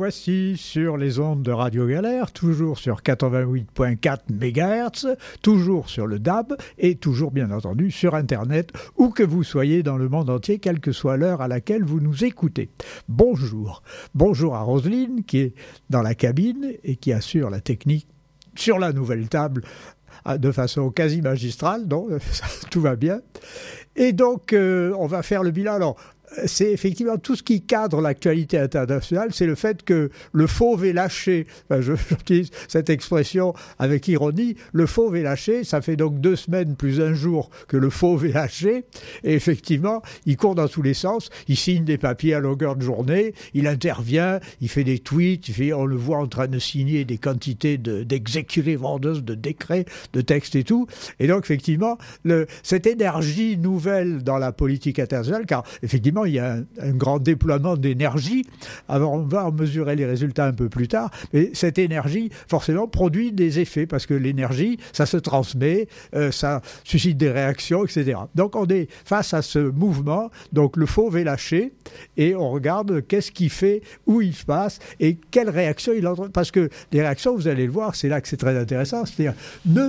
revoici sur les ondes de Radio Galère, toujours sur 88.4 MHz, toujours sur le DAB et toujours bien entendu sur Internet, où que vous soyez dans le monde entier, quelle que soit l'heure à laquelle vous nous écoutez. Bonjour. Bonjour à Roselyne qui est dans la cabine et qui assure la technique sur la nouvelle table de façon quasi magistrale, donc tout va bien. Et donc, on va faire le bilan. Alors, c'est effectivement tout ce qui cadre l'actualité internationale, c'est le fait que le fauve est lâché. Enfin, j'utilise cette expression avec ironie. Le fauve est lâché, ça fait donc 2 semaines plus un jour que le fauve est lâché. Et effectivement, il court dans tous les sens. Il signe des papiers à longueur de journée. Il intervient, il fait des tweets. On le voit en train de signer des quantités d'executive orders, de décrets, de textes et tout. Et donc, effectivement, cette énergie nouvelle dans la politique internationale, car effectivement, il y a un grand déploiement d'énergie. Alors, on va en mesurer les résultats un peu plus tard, mais cette énergie, forcément, produit des effets, parce que l'énergie, ça se transmet, ça suscite des réactions, etc. Donc, on est face à ce mouvement, donc le fauve est lâché, et on regarde qu'est-ce qu'il fait, où il se passe, et quelles réactions il entraîne. Parce que les réactions, vous allez le voir, c'est là que c'est très intéressant, c'est-à-dire, ne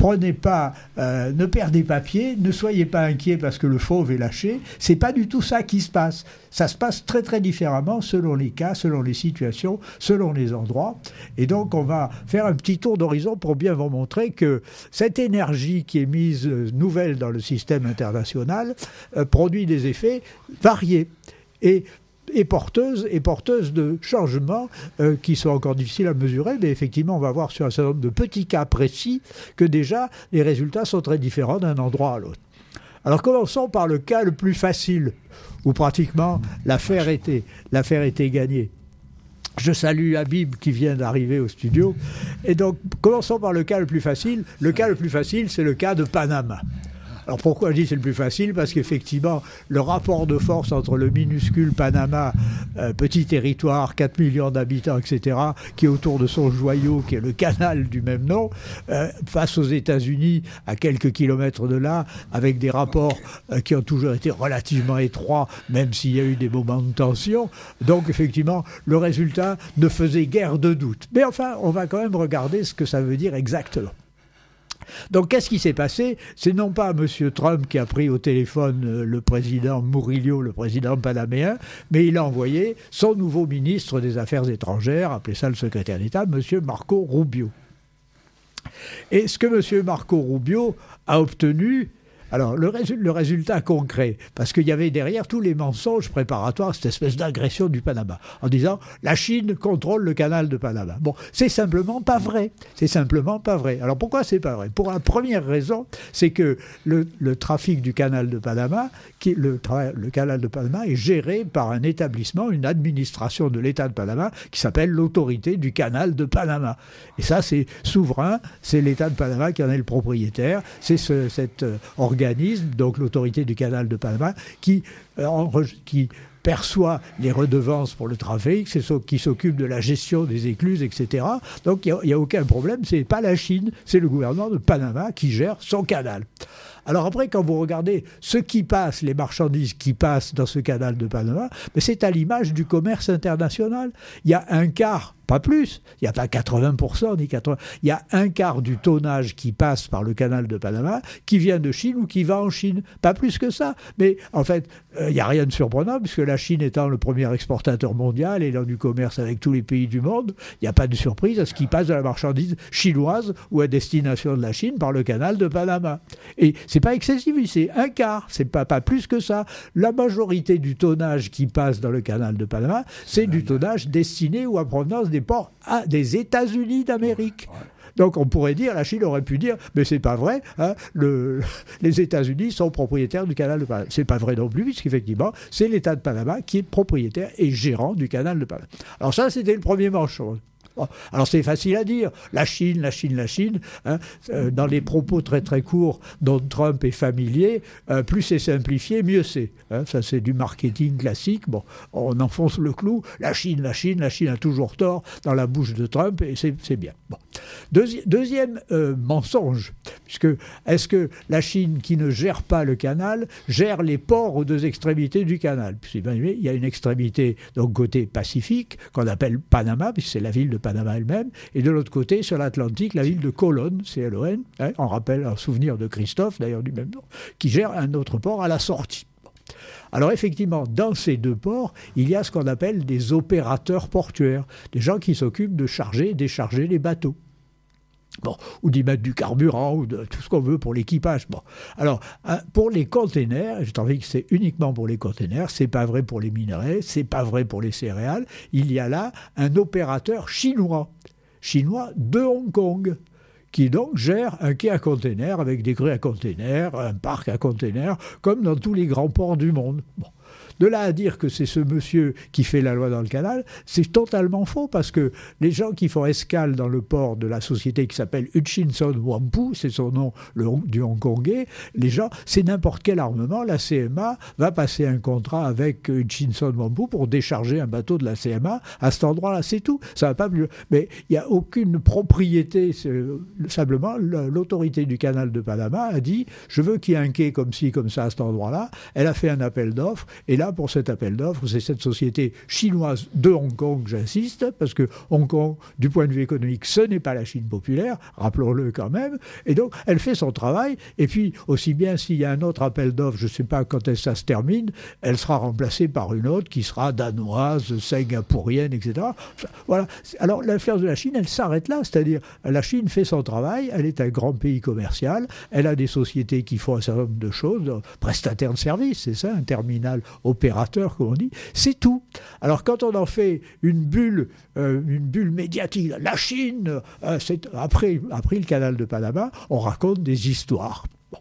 perdez pas pied, ne soyez pas inquiets parce que le fauve est lâché. C'est pas du tout ça qui se passe. Ça se passe très très différemment selon les cas, selon les situations, selon les endroits. Et donc on va faire un petit tour d'horizon pour bien vous montrer que cette énergie qui est mise nouvelle dans le système international produit des effets variés. Et porteuse de changements qui sont encore difficiles à mesurer, mais effectivement, on va voir sur un certain nombre de petits cas précis que déjà, les résultats sont très différents d'un endroit à l'autre. Alors, commençons par le cas le plus facile, où pratiquement l'affaire était gagnée. Je salue Habib qui vient d'arriver au studio. Et donc, commençons par le cas le plus facile. Le cas le plus facile, c'est le cas de Panama. Alors pourquoi je dis c'est le plus facile ? Parce qu'effectivement, le rapport de force entre le minuscule Panama, petit territoire, 4 millions d'habitants, etc., qui est autour de son joyau, qui est le canal du même nom, face aux États-Unis, à quelques kilomètres de là, avec des rapports qui ont toujours été relativement étroits, même s'il y a eu des moments de tension. Donc effectivement, le résultat ne faisait guère de doute. Mais enfin, on va quand même regarder ce que ça veut dire exactement. Donc, qu'est-ce qui s'est passé ? C'est non pas M. Trump qui a pris au téléphone le président Murillo, le président panaméen, mais il a envoyé son nouveau ministre des Affaires étrangères, appelez ça le secrétaire d'État, M. Marco Rubio. Et ce que M. Marco Rubio a obtenu... Alors, le résultat concret, parce qu'il y avait derrière tous les mensonges préparatoires à cette espèce d'agression du Panama, en disant « la Chine contrôle le canal de Panama ». Bon, c'est simplement pas vrai. C'est simplement pas vrai. Alors, pourquoi c'est pas vrai ? Pour la première raison, c'est que le trafic du canal de Panama, le canal de Panama est géré par un établissement, une administration de l'État de Panama, qui s'appelle l'Autorité du canal de Panama. Et ça, c'est souverain, c'est l'État de Panama qui en est le propriétaire, c'est cet organisme, donc l'autorité du canal de Panama, qui perçoit les redevances pour le trafic, c'est ce qui s'occupe de la gestion des écluses, etc. Donc il n'y a aucun problème, c'est pas la Chine, c'est le gouvernement de Panama qui gère son canal. Alors après, quand vous regardez ce qui passe, les marchandises qui passent dans ce canal de Panama, mais c'est à l'image du commerce international. Il y a un quart, pas plus, il n'y a pas 80% ni 80%, il y a un quart du tonnage qui passe par le canal de Panama qui vient de Chine ou qui va en Chine. Pas plus que ça. Mais en fait, il n'y a rien de surprenant puisque la Chine étant le premier exportateur mondial et dans du commerce avec tous les pays du monde, il n'y a pas de surprise à ce qui passe de la marchandise chinoise ou à destination de la Chine par le canal de Panama. Et c'est pas excessif, c'est un quart, c'est pas plus que ça. La majorité du tonnage qui passe dans le canal de Panama, c'est du tonnage destiné ou à provenance des ports des États-Unis d'Amérique. Donc on pourrait dire, la Chine aurait pu dire, mais c'est pas vrai, hein, les États-Unis sont propriétaires du canal de Panama. C'est pas vrai non plus, puisqu'effectivement, c'est l'État de Panama qui est propriétaire et gérant du canal de Panama. Alors ça, c'était le premier manchon. Bon, alors c'est facile à dire, la Chine, hein, dans les propos très très courts dont Trump est familier, plus c'est simplifié, mieux c'est. Hein, ça c'est du marketing classique, bon, on enfonce le clou, la Chine a toujours tort dans la bouche de Trump et c'est bien. Bon. Deuxième mensonge, puisque est-ce que la Chine, qui ne gère pas le canal, gère les ports aux deux extrémités du canal? Puisque, il y a une extrémité, donc côté Pacifique, qu'on appelle Panama, puisque c'est la ville de Panama elle-même, et de l'autre côté, sur l'Atlantique, la ville de Colón, C-L-O-N, on rappelle un souvenir de Christophe, d'ailleurs du même nom, qui gère un autre port à la sortie. Alors effectivement, dans ces deux ports, il y a ce qu'on appelle des opérateurs portuaires, des gens qui s'occupent de charger et décharger les bateaux. Bon, ou d'y mettre du carburant, ou de tout ce qu'on veut pour l'équipage. Bon. Alors, pour les containers, j'ai envie que c'est uniquement pour les containers, c'est pas vrai pour les minerais, c'est pas vrai pour les céréales, il y a là un opérateur chinois de Hong Kong, qui donc gère un quai à containers avec des grues à containers, un parc à containers, comme dans tous les grands ports du monde. Bon. De là à dire que c'est ce monsieur qui fait la loi dans le canal, c'est totalement faux, parce que les gens qui font escale dans le port de la société qui s'appelle Hutchinson Whampoa, c'est son nom du hongkongais, les gens, c'est n'importe quel armement, la CMA va passer un contrat avec Hutchinson Whampoa pour décharger un bateau de la CMA à cet endroit-là, c'est tout. Ça va pas plus. Mais il n'y a aucune propriété, simplement l'autorité du canal de Panama a dit « je veux qu'il y ait un quai comme ci, comme ça à cet endroit-là », elle a fait un appel d'offres, et là, pour cet appel d'offres, c'est cette société chinoise de Hong Kong, j'insiste, parce que Hong Kong, du point de vue économique, ce n'est pas la Chine populaire, rappelons-le quand même, et donc elle fait son travail, et puis aussi bien s'il y a un autre appel d'offres, je ne sais pas quand ça se termine, elle sera remplacée par une autre qui sera danoise, singapourienne, etc. Voilà. Alors l'influence de la Chine, elle s'arrête là, c'est-à-dire la Chine fait son travail, elle est un grand pays commercial, elle a des sociétés qui font un certain nombre de choses, prestataires de services, c'est ça, un terminal opérateur, comme on dit, c'est tout. Alors quand on en fait une bulle médiatique, la Chine, après le canal de Panama, on raconte des histoires. Bon.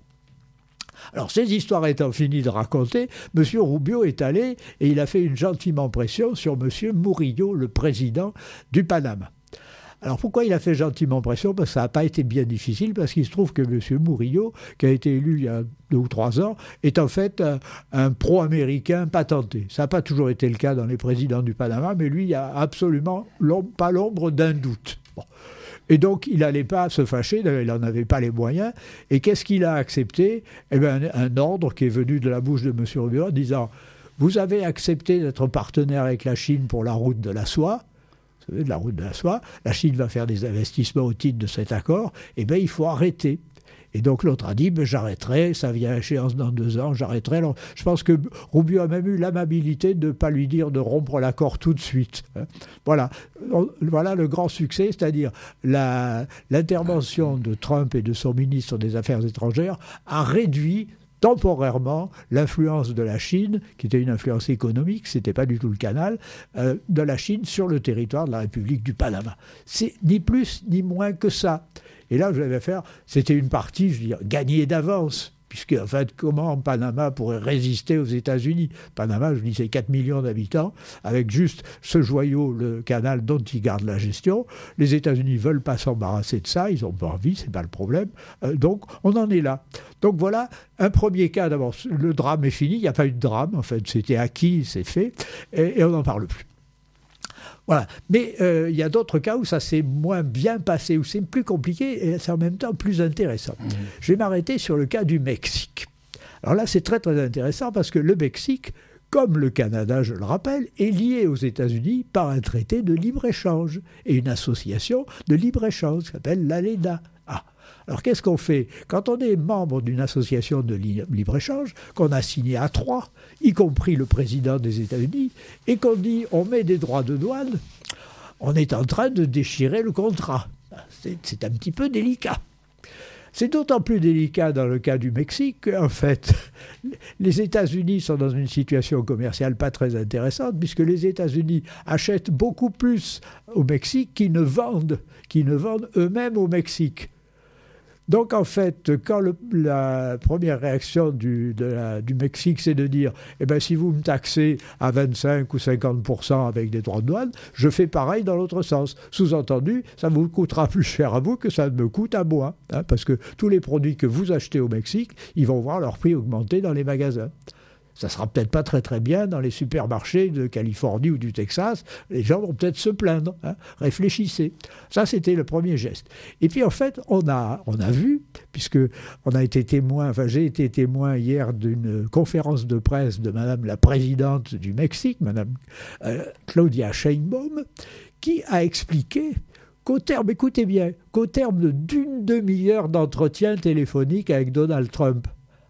Alors ces histoires étant finies de raconter, M. Rubio est allé et il a fait une gentille pression sur M. Murillo, le président du Panama. Alors pourquoi il a fait gentiment pression? Parce que ça n'a pas été bien difficile, parce qu'il se trouve que M. Murillo, qui a été élu il y a 2 ou 3 ans, est en fait un pro-américain patenté. Ça n'a pas toujours été le cas dans les présidents du Panama, mais lui, il n'y a absolument pas l'ombre d'un doute. Bon. Et donc, il n'allait pas se fâcher, il n'en avait pas les moyens. Et qu'est-ce qu'il a accepté? Eh bien, un ordre qui est venu de la bouche de M. Rubio en disant « Vous avez accepté d'être partenaire avec la Chine pour la route de la soie ». Vous savez, de la route de la soie, la Chine va faire des investissements au titre de cet accord, eh bien il faut arrêter. Et donc l'autre a dit, j'arrêterai, ça vient à échéance dans 2 ans, j'arrêterai. Alors, je pense que Rubio a même eu l'amabilité de ne pas lui dire de rompre l'accord tout de suite. Voilà le grand succès, c'est-à-dire l'intervention de Trump et de son ministre des Affaires étrangères a réduit temporairement l'influence de la Chine, qui était une influence économique, ce n'était pas du tout le canal, de la Chine sur le territoire de la République du Panama. C'est ni plus ni moins que ça. Et là, je vais faire, c'était une partie, je veux dire, gagnée d'avance. Puisque, en fait, comment Panama pourrait résister aux États-Unis? Panama, je dis, c'est 4 millions d'habitants, avec juste ce joyau, le canal dont ils gardent la gestion. Les États-Unis ne veulent pas s'embarrasser de ça, ils n'ont pas envie, ce n'est pas le problème. Donc, on en est là. Donc voilà, un premier cas, d'abord, le drame est fini, il n'y a pas eu de drame, en fait, c'était acquis, c'est fait, et on n'en parle plus. Voilà. Mais il y a d'autres cas où ça s'est moins bien passé, où c'est plus compliqué et c'est en même temps plus intéressant. Je vais m'arrêter sur le cas du Mexique. Alors là, c'est très très intéressant parce que le Mexique, comme le Canada, je le rappelle, est lié aux États-Unis par un traité de libre-échange et une association de libre-échange qui s'appelle l'ALENA. Alors qu'est-ce qu'on fait? Quand on est membre d'une association de libre-échange, qu'on a signé à 3, y compris le président des États-Unis, et qu'on dit on met des droits de douane, on est en train de déchirer le contrat. C'est un petit peu délicat. C'est d'autant plus délicat dans le cas du Mexique qu'en fait, les États-Unis sont dans une situation commerciale pas très intéressante, puisque les États-Unis achètent beaucoup plus au Mexique qu'ils ne vendent eux-mêmes au Mexique. Donc en fait, quand la première réaction du Mexique, c'est de dire si vous me taxez à 25 ou 50% avec des droits de douane, je fais pareil dans l'autre sens. Sous-entendu, ça vous coûtera plus cher à vous que ça me coûte à moi. Parce que tous les produits que vous achetez au Mexique, ils vont voir leur prix augmenter dans les magasins. Ça sera peut-être pas très très bien dans les supermarchés de Californie ou du Texas. Les gens vont peut-être se plaindre. Réfléchissez. Ça, c'était le premier geste. Et puis en fait, on a vu, puisque on a été témoin, enfin j'ai été témoin hier d'une conférence de presse de Madame la présidente du Mexique, Madame Claudia Sheinbaum, qui a expliqué qu'au terme, écoutez bien, qu'au terme d'une demi-heure d'entretien téléphonique avec Donald Trump,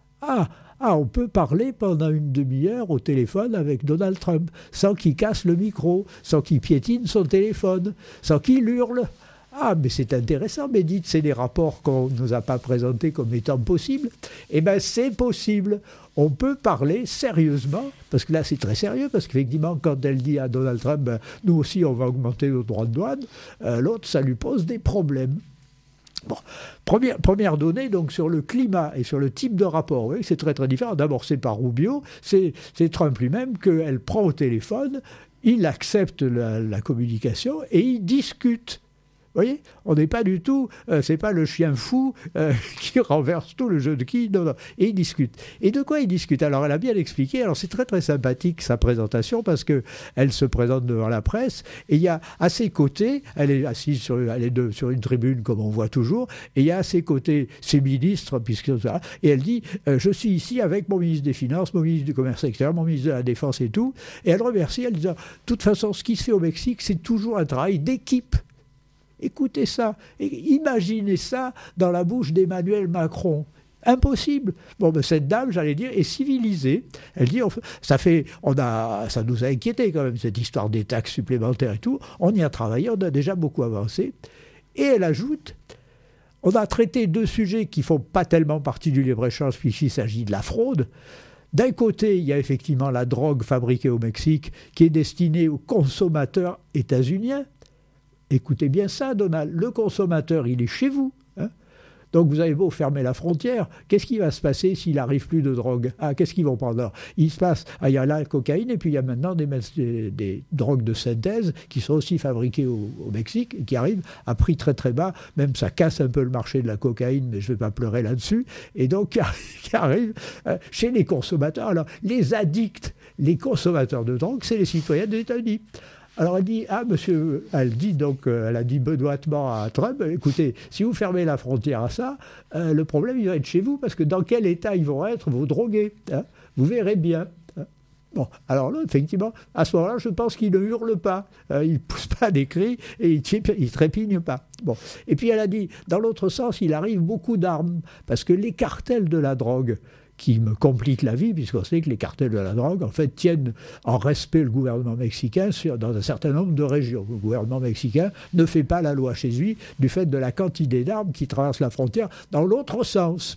on peut parler pendant une demi-heure au téléphone avec Donald Trump, sans qu'il casse le micro, sans qu'il piétine son téléphone, sans qu'il hurle. Ah, mais c'est intéressant, mais dites, c'est des rapports qu'on ne nous a pas présentés comme étant possibles. Eh bien, c'est possible. On peut parler sérieusement, parce que là, c'est très sérieux, parce qu'effectivement, quand elle dit à Donald Trump, nous aussi, on va augmenter nos droits de douane, l'autre, ça lui pose des problèmes. Bon, première donnée donc sur le climat et sur le type de rapport. Vous voyez, c'est très très différent. D'abord, c'est pas Rubio, c'est Trump lui-même qu'elle prend au téléphone, il accepte la communication et il discute. Vous voyez, on n'est pas du tout, c'est pas le chien fou qui renverse tout le jeu de qui, non. Et il discute. Et de quoi il discute? Alors elle a bien expliqué, alors c'est très très sympathique sa présentation parce qu'elle se présente devant la presse et il y a à ses côtés, elle est assise sur une tribune comme on voit toujours, et il y a à ses côtés ses ministres, et elle dit, je suis ici avec mon ministre des Finances, mon ministre du Commerce extérieur, mon ministre de la Défense et tout, et elle remercie, elle dit, de toute façon, ce qui se fait au Mexique, c'est toujours un travail d'équipe. Écoutez ça, imaginez ça dans la bouche d'Emmanuel Macron. Impossible. Bon, ben cette dame, j'allais dire, est civilisée. Elle dit, ça nous a inquiétés quand même, cette histoire des taxes supplémentaires et tout. On y a travaillé, on a déjà beaucoup avancé. Et elle ajoute, on a traité deux sujets qui ne font pas tellement partie du libre-échange, puisqu'il s'agit de la fraude. D'un côté, il y a effectivement la drogue fabriquée au Mexique, qui est destinée aux consommateurs états-uniens. Écoutez bien ça, Donald, le consommateur, il est chez vous. Donc vous avez beau fermer la frontière, qu'est-ce qui va se passer s'il n'arrive plus de drogue? Qu'est-ce qu'ils vont prendre? Il se passe, il y a la cocaïne et puis il y a maintenant des drogues de synthèse qui sont aussi fabriquées au Mexique et qui arrivent à prix très très bas. Même ça casse un peu le marché de la cocaïne, mais je ne vais pas pleurer là-dessus. Et donc qui arrivent chez les consommateurs. Alors les addicts, les consommateurs de drogue, c'est les citoyens des États-Unis. Alors elle dit, monsieur, elle a dit benoîtement à Trump, écoutez, si vous fermez la frontière à ça, le problème il va être chez vous, parce que dans quel état ils vont être vos drogués, vous verrez bien. Bon, alors là, effectivement, à ce moment-là, je pense qu'il ne hurle pas, il ne pousse pas des cris et il ne trépigne pas. Bon. Et puis elle a dit, dans l'autre sens, il arrive beaucoup d'armes, parce que les cartels de la drogue, qui me complique la vie, puisqu'on sait que les cartels de la drogue, en fait, tiennent en respect le gouvernement mexicain dans un certain nombre de régions. Le gouvernement mexicain ne fait pas la loi chez lui du fait de la quantité d'armes qui traversent la frontière dans l'autre sens.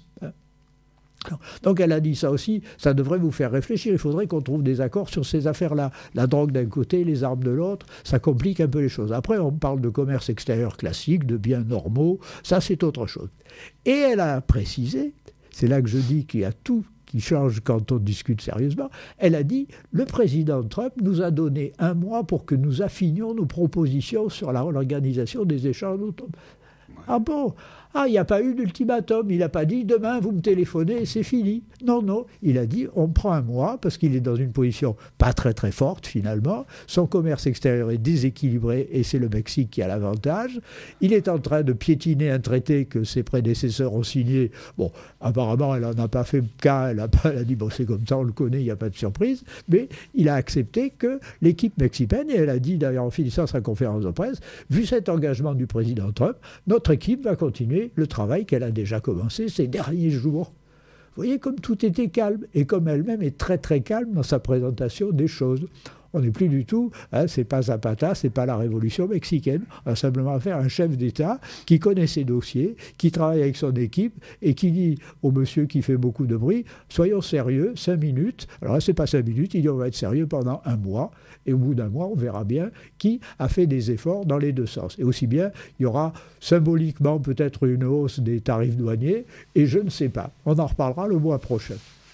Donc elle a dit ça aussi, ça devrait vous faire réfléchir, il faudrait qu'on trouve des accords sur ces affaires-là. La drogue d'un côté, les armes de l'autre, ça complique un peu les choses. Après, on parle de commerce extérieur classique, de biens normaux, ça c'est autre chose. Et elle a précisé, c'est là que je dis qu'il y a tout qui change quand on discute sérieusement, elle a dit, le président Trump nous a donné 1 mois pour que nous affinions nos propositions sur l'organisation des échanges automobiles. Ah bon? Il n'y a pas eu d'ultimatum. Il n'a pas dit, demain, vous me téléphonez et c'est fini. Non. Il a dit, on prend 1 mois, parce qu'il est dans une position pas très très forte, finalement. Son commerce extérieur est déséquilibré et c'est le Mexique qui a l'avantage. Il est en train de piétiner un traité que ses prédécesseurs ont signé. Bon, apparemment, elle n'en a pas fait cas. Elle a dit, bon, c'est comme ça, on le connaît, il n'y a pas de surprise. Mais il a accepté que l'équipe mexicaine, et elle a dit, d'ailleurs, en finissant sa conférence de presse, vu cet engagement du président Trump, notre équipe va continuer le travail qu'elle a déjà commencé ces derniers jours. Vous voyez comme tout était calme, et comme elle-même est très très calme dans sa présentation des choses. On n'est plus du tout, c'est pas Zapata, c'est pas la révolution mexicaine. On a simplement affaire à un chef d'État qui connaît ses dossiers, qui travaille avec son équipe et qui dit au monsieur qui fait beaucoup de bruit, soyons sérieux, 5 minutes. Alors là, c'est pas 5 minutes, il dit on va être sérieux pendant 1 mois. Et au bout d'1 mois, on verra bien qui a fait des efforts dans les deux sens. Et aussi bien, il y aura symboliquement peut-être une hausse des tarifs douaniers, et je ne sais pas. On en reparlera le mois prochain.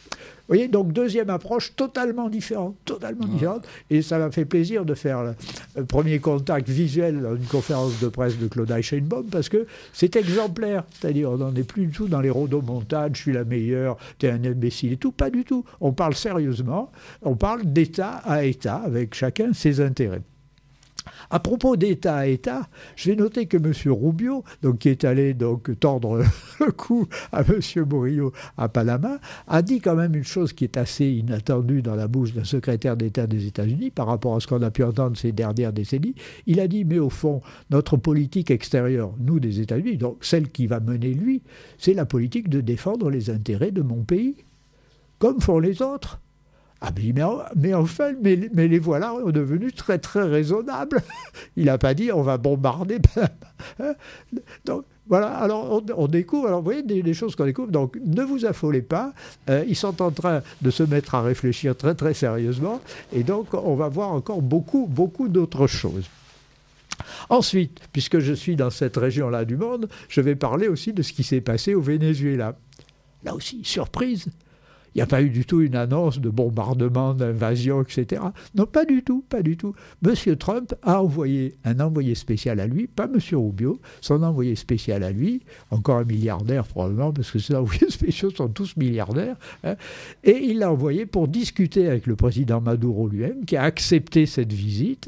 Vous voyez, donc deuxième approche totalement différente. Et ça m'a fait plaisir de faire le premier contact visuel dans une conférence de presse de Claude Eichenbaum, parce que c'est exemplaire. C'est-à-dire, on n'en est plus du tout dans les rodomontades, je suis la meilleure, t'es un imbécile et tout. Pas du tout. On parle sérieusement, on parle d'État à État, avec chacun ses intérêts. À propos d'État à État, je vais noter que M. Rubio, donc, qui est allé donc, tordre le cou à M. Murillo à Panama, a dit quand même une chose qui est assez inattendue dans la bouche d'un secrétaire d'État des États-Unis par rapport à ce qu'on a pu entendre ces dernières décennies. Il a dit, mais au fond, notre politique extérieure, nous des États-Unis, donc celle qui va mener lui, c'est la politique de défendre les intérêts de mon pays, comme font les autres. Ah mais enfin, mais les voilà devenus très très raisonnables. Il n'a pas dit on va bombarder. Donc voilà, alors on découvre, alors vous voyez des choses qu'on découvre, donc ne vous affolez pas, ils sont en train de se mettre à réfléchir très très sérieusement, et donc on va voir encore beaucoup d'autres choses. Ensuite, puisque je suis dans cette région-là du monde, je vais parler aussi de ce qui s'est passé au Venezuela. Là aussi, surprise. Il n'y a pas eu du tout une annonce de bombardement, d'invasion, etc. Non, pas du tout. M. Trump a envoyé un envoyé spécial à lui, pas M. Rubio, son envoyé spécial à lui, encore un milliardaire probablement, parce que ces envoyés spéciaux sont tous milliardaires, hein, et il l'a envoyé pour discuter avec le président Maduro lui-même, qui a accepté cette visite.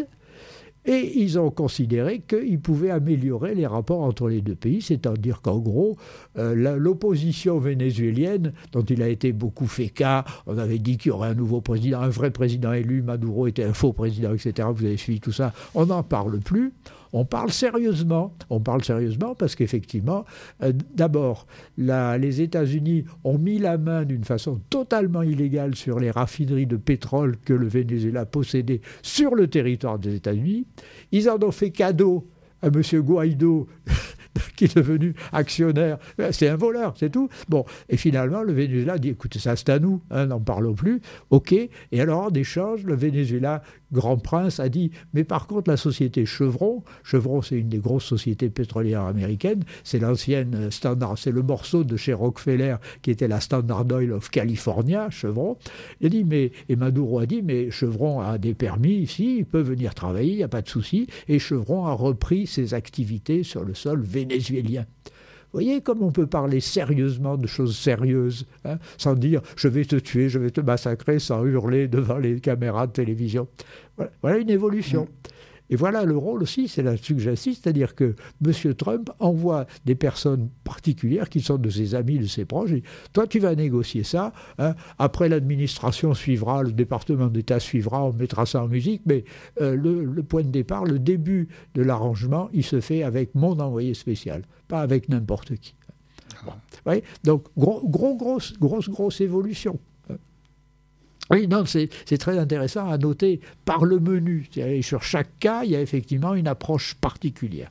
Et ils ont considéré qu'ils pouvaient améliorer les rapports entre les deux pays, c'est-à-dire qu'en gros, l'opposition vénézuélienne, dont il a été beaucoup fait cas, on avait dit qu'il y aurait un nouveau président, un vrai président élu, Maduro était un faux président, etc. Vous avez suivi tout ça, on n'en parle plus. On parle sérieusement parce qu'effectivement, d'abord, les États-Unis ont mis la main d'une façon totalement illégale sur les raffineries de pétrole que le Venezuela possédait sur le territoire des États-Unis. Ils en ont fait cadeau à M. Guaido, qui est devenu actionnaire. C'est un voleur, c'est tout. Bon, et finalement, le Venezuela dit, écoutez, ça c'est à nous, hein, n'en parlons plus. OK. Et alors, en échange, le Venezuela, grand prince, a dit, mais par contre, la société Chevron, c'est une des grosses sociétés pétrolières américaines, c'est l'ancienne Standard, c'est le morceau de chez Rockefeller qui était la Standard Oil of California, Chevron. Il a dit, et Maduro a dit, mais Chevron a des permis ici, il peut venir travailler, il n'y a pas de souci. Et Chevron a repris ses activités sur le sol vénézuélien. Vous voyez comme on peut parler sérieusement de choses sérieuses, hein, sans dire « je vais te tuer, je vais te massacrer », sans hurler devant les caméras de télévision. Voilà une évolution. Et voilà le rôle aussi, c'est là-dessus que j'insiste, c'est-à-dire que M. Trump envoie des personnes particulières qui sont de ses amis, de ses proches, et toi tu vas négocier ça, hein, après l'administration suivra, le département d'État suivra, on mettra ça en musique, mais le point de départ, le début de l'arrangement, il se fait avec mon envoyé spécial, pas avec n'importe qui. Bon. Oui, donc grosse évolution. Oui, non, c'est très intéressant à noter par le menu. Sur chaque cas, il y a effectivement une approche particulière.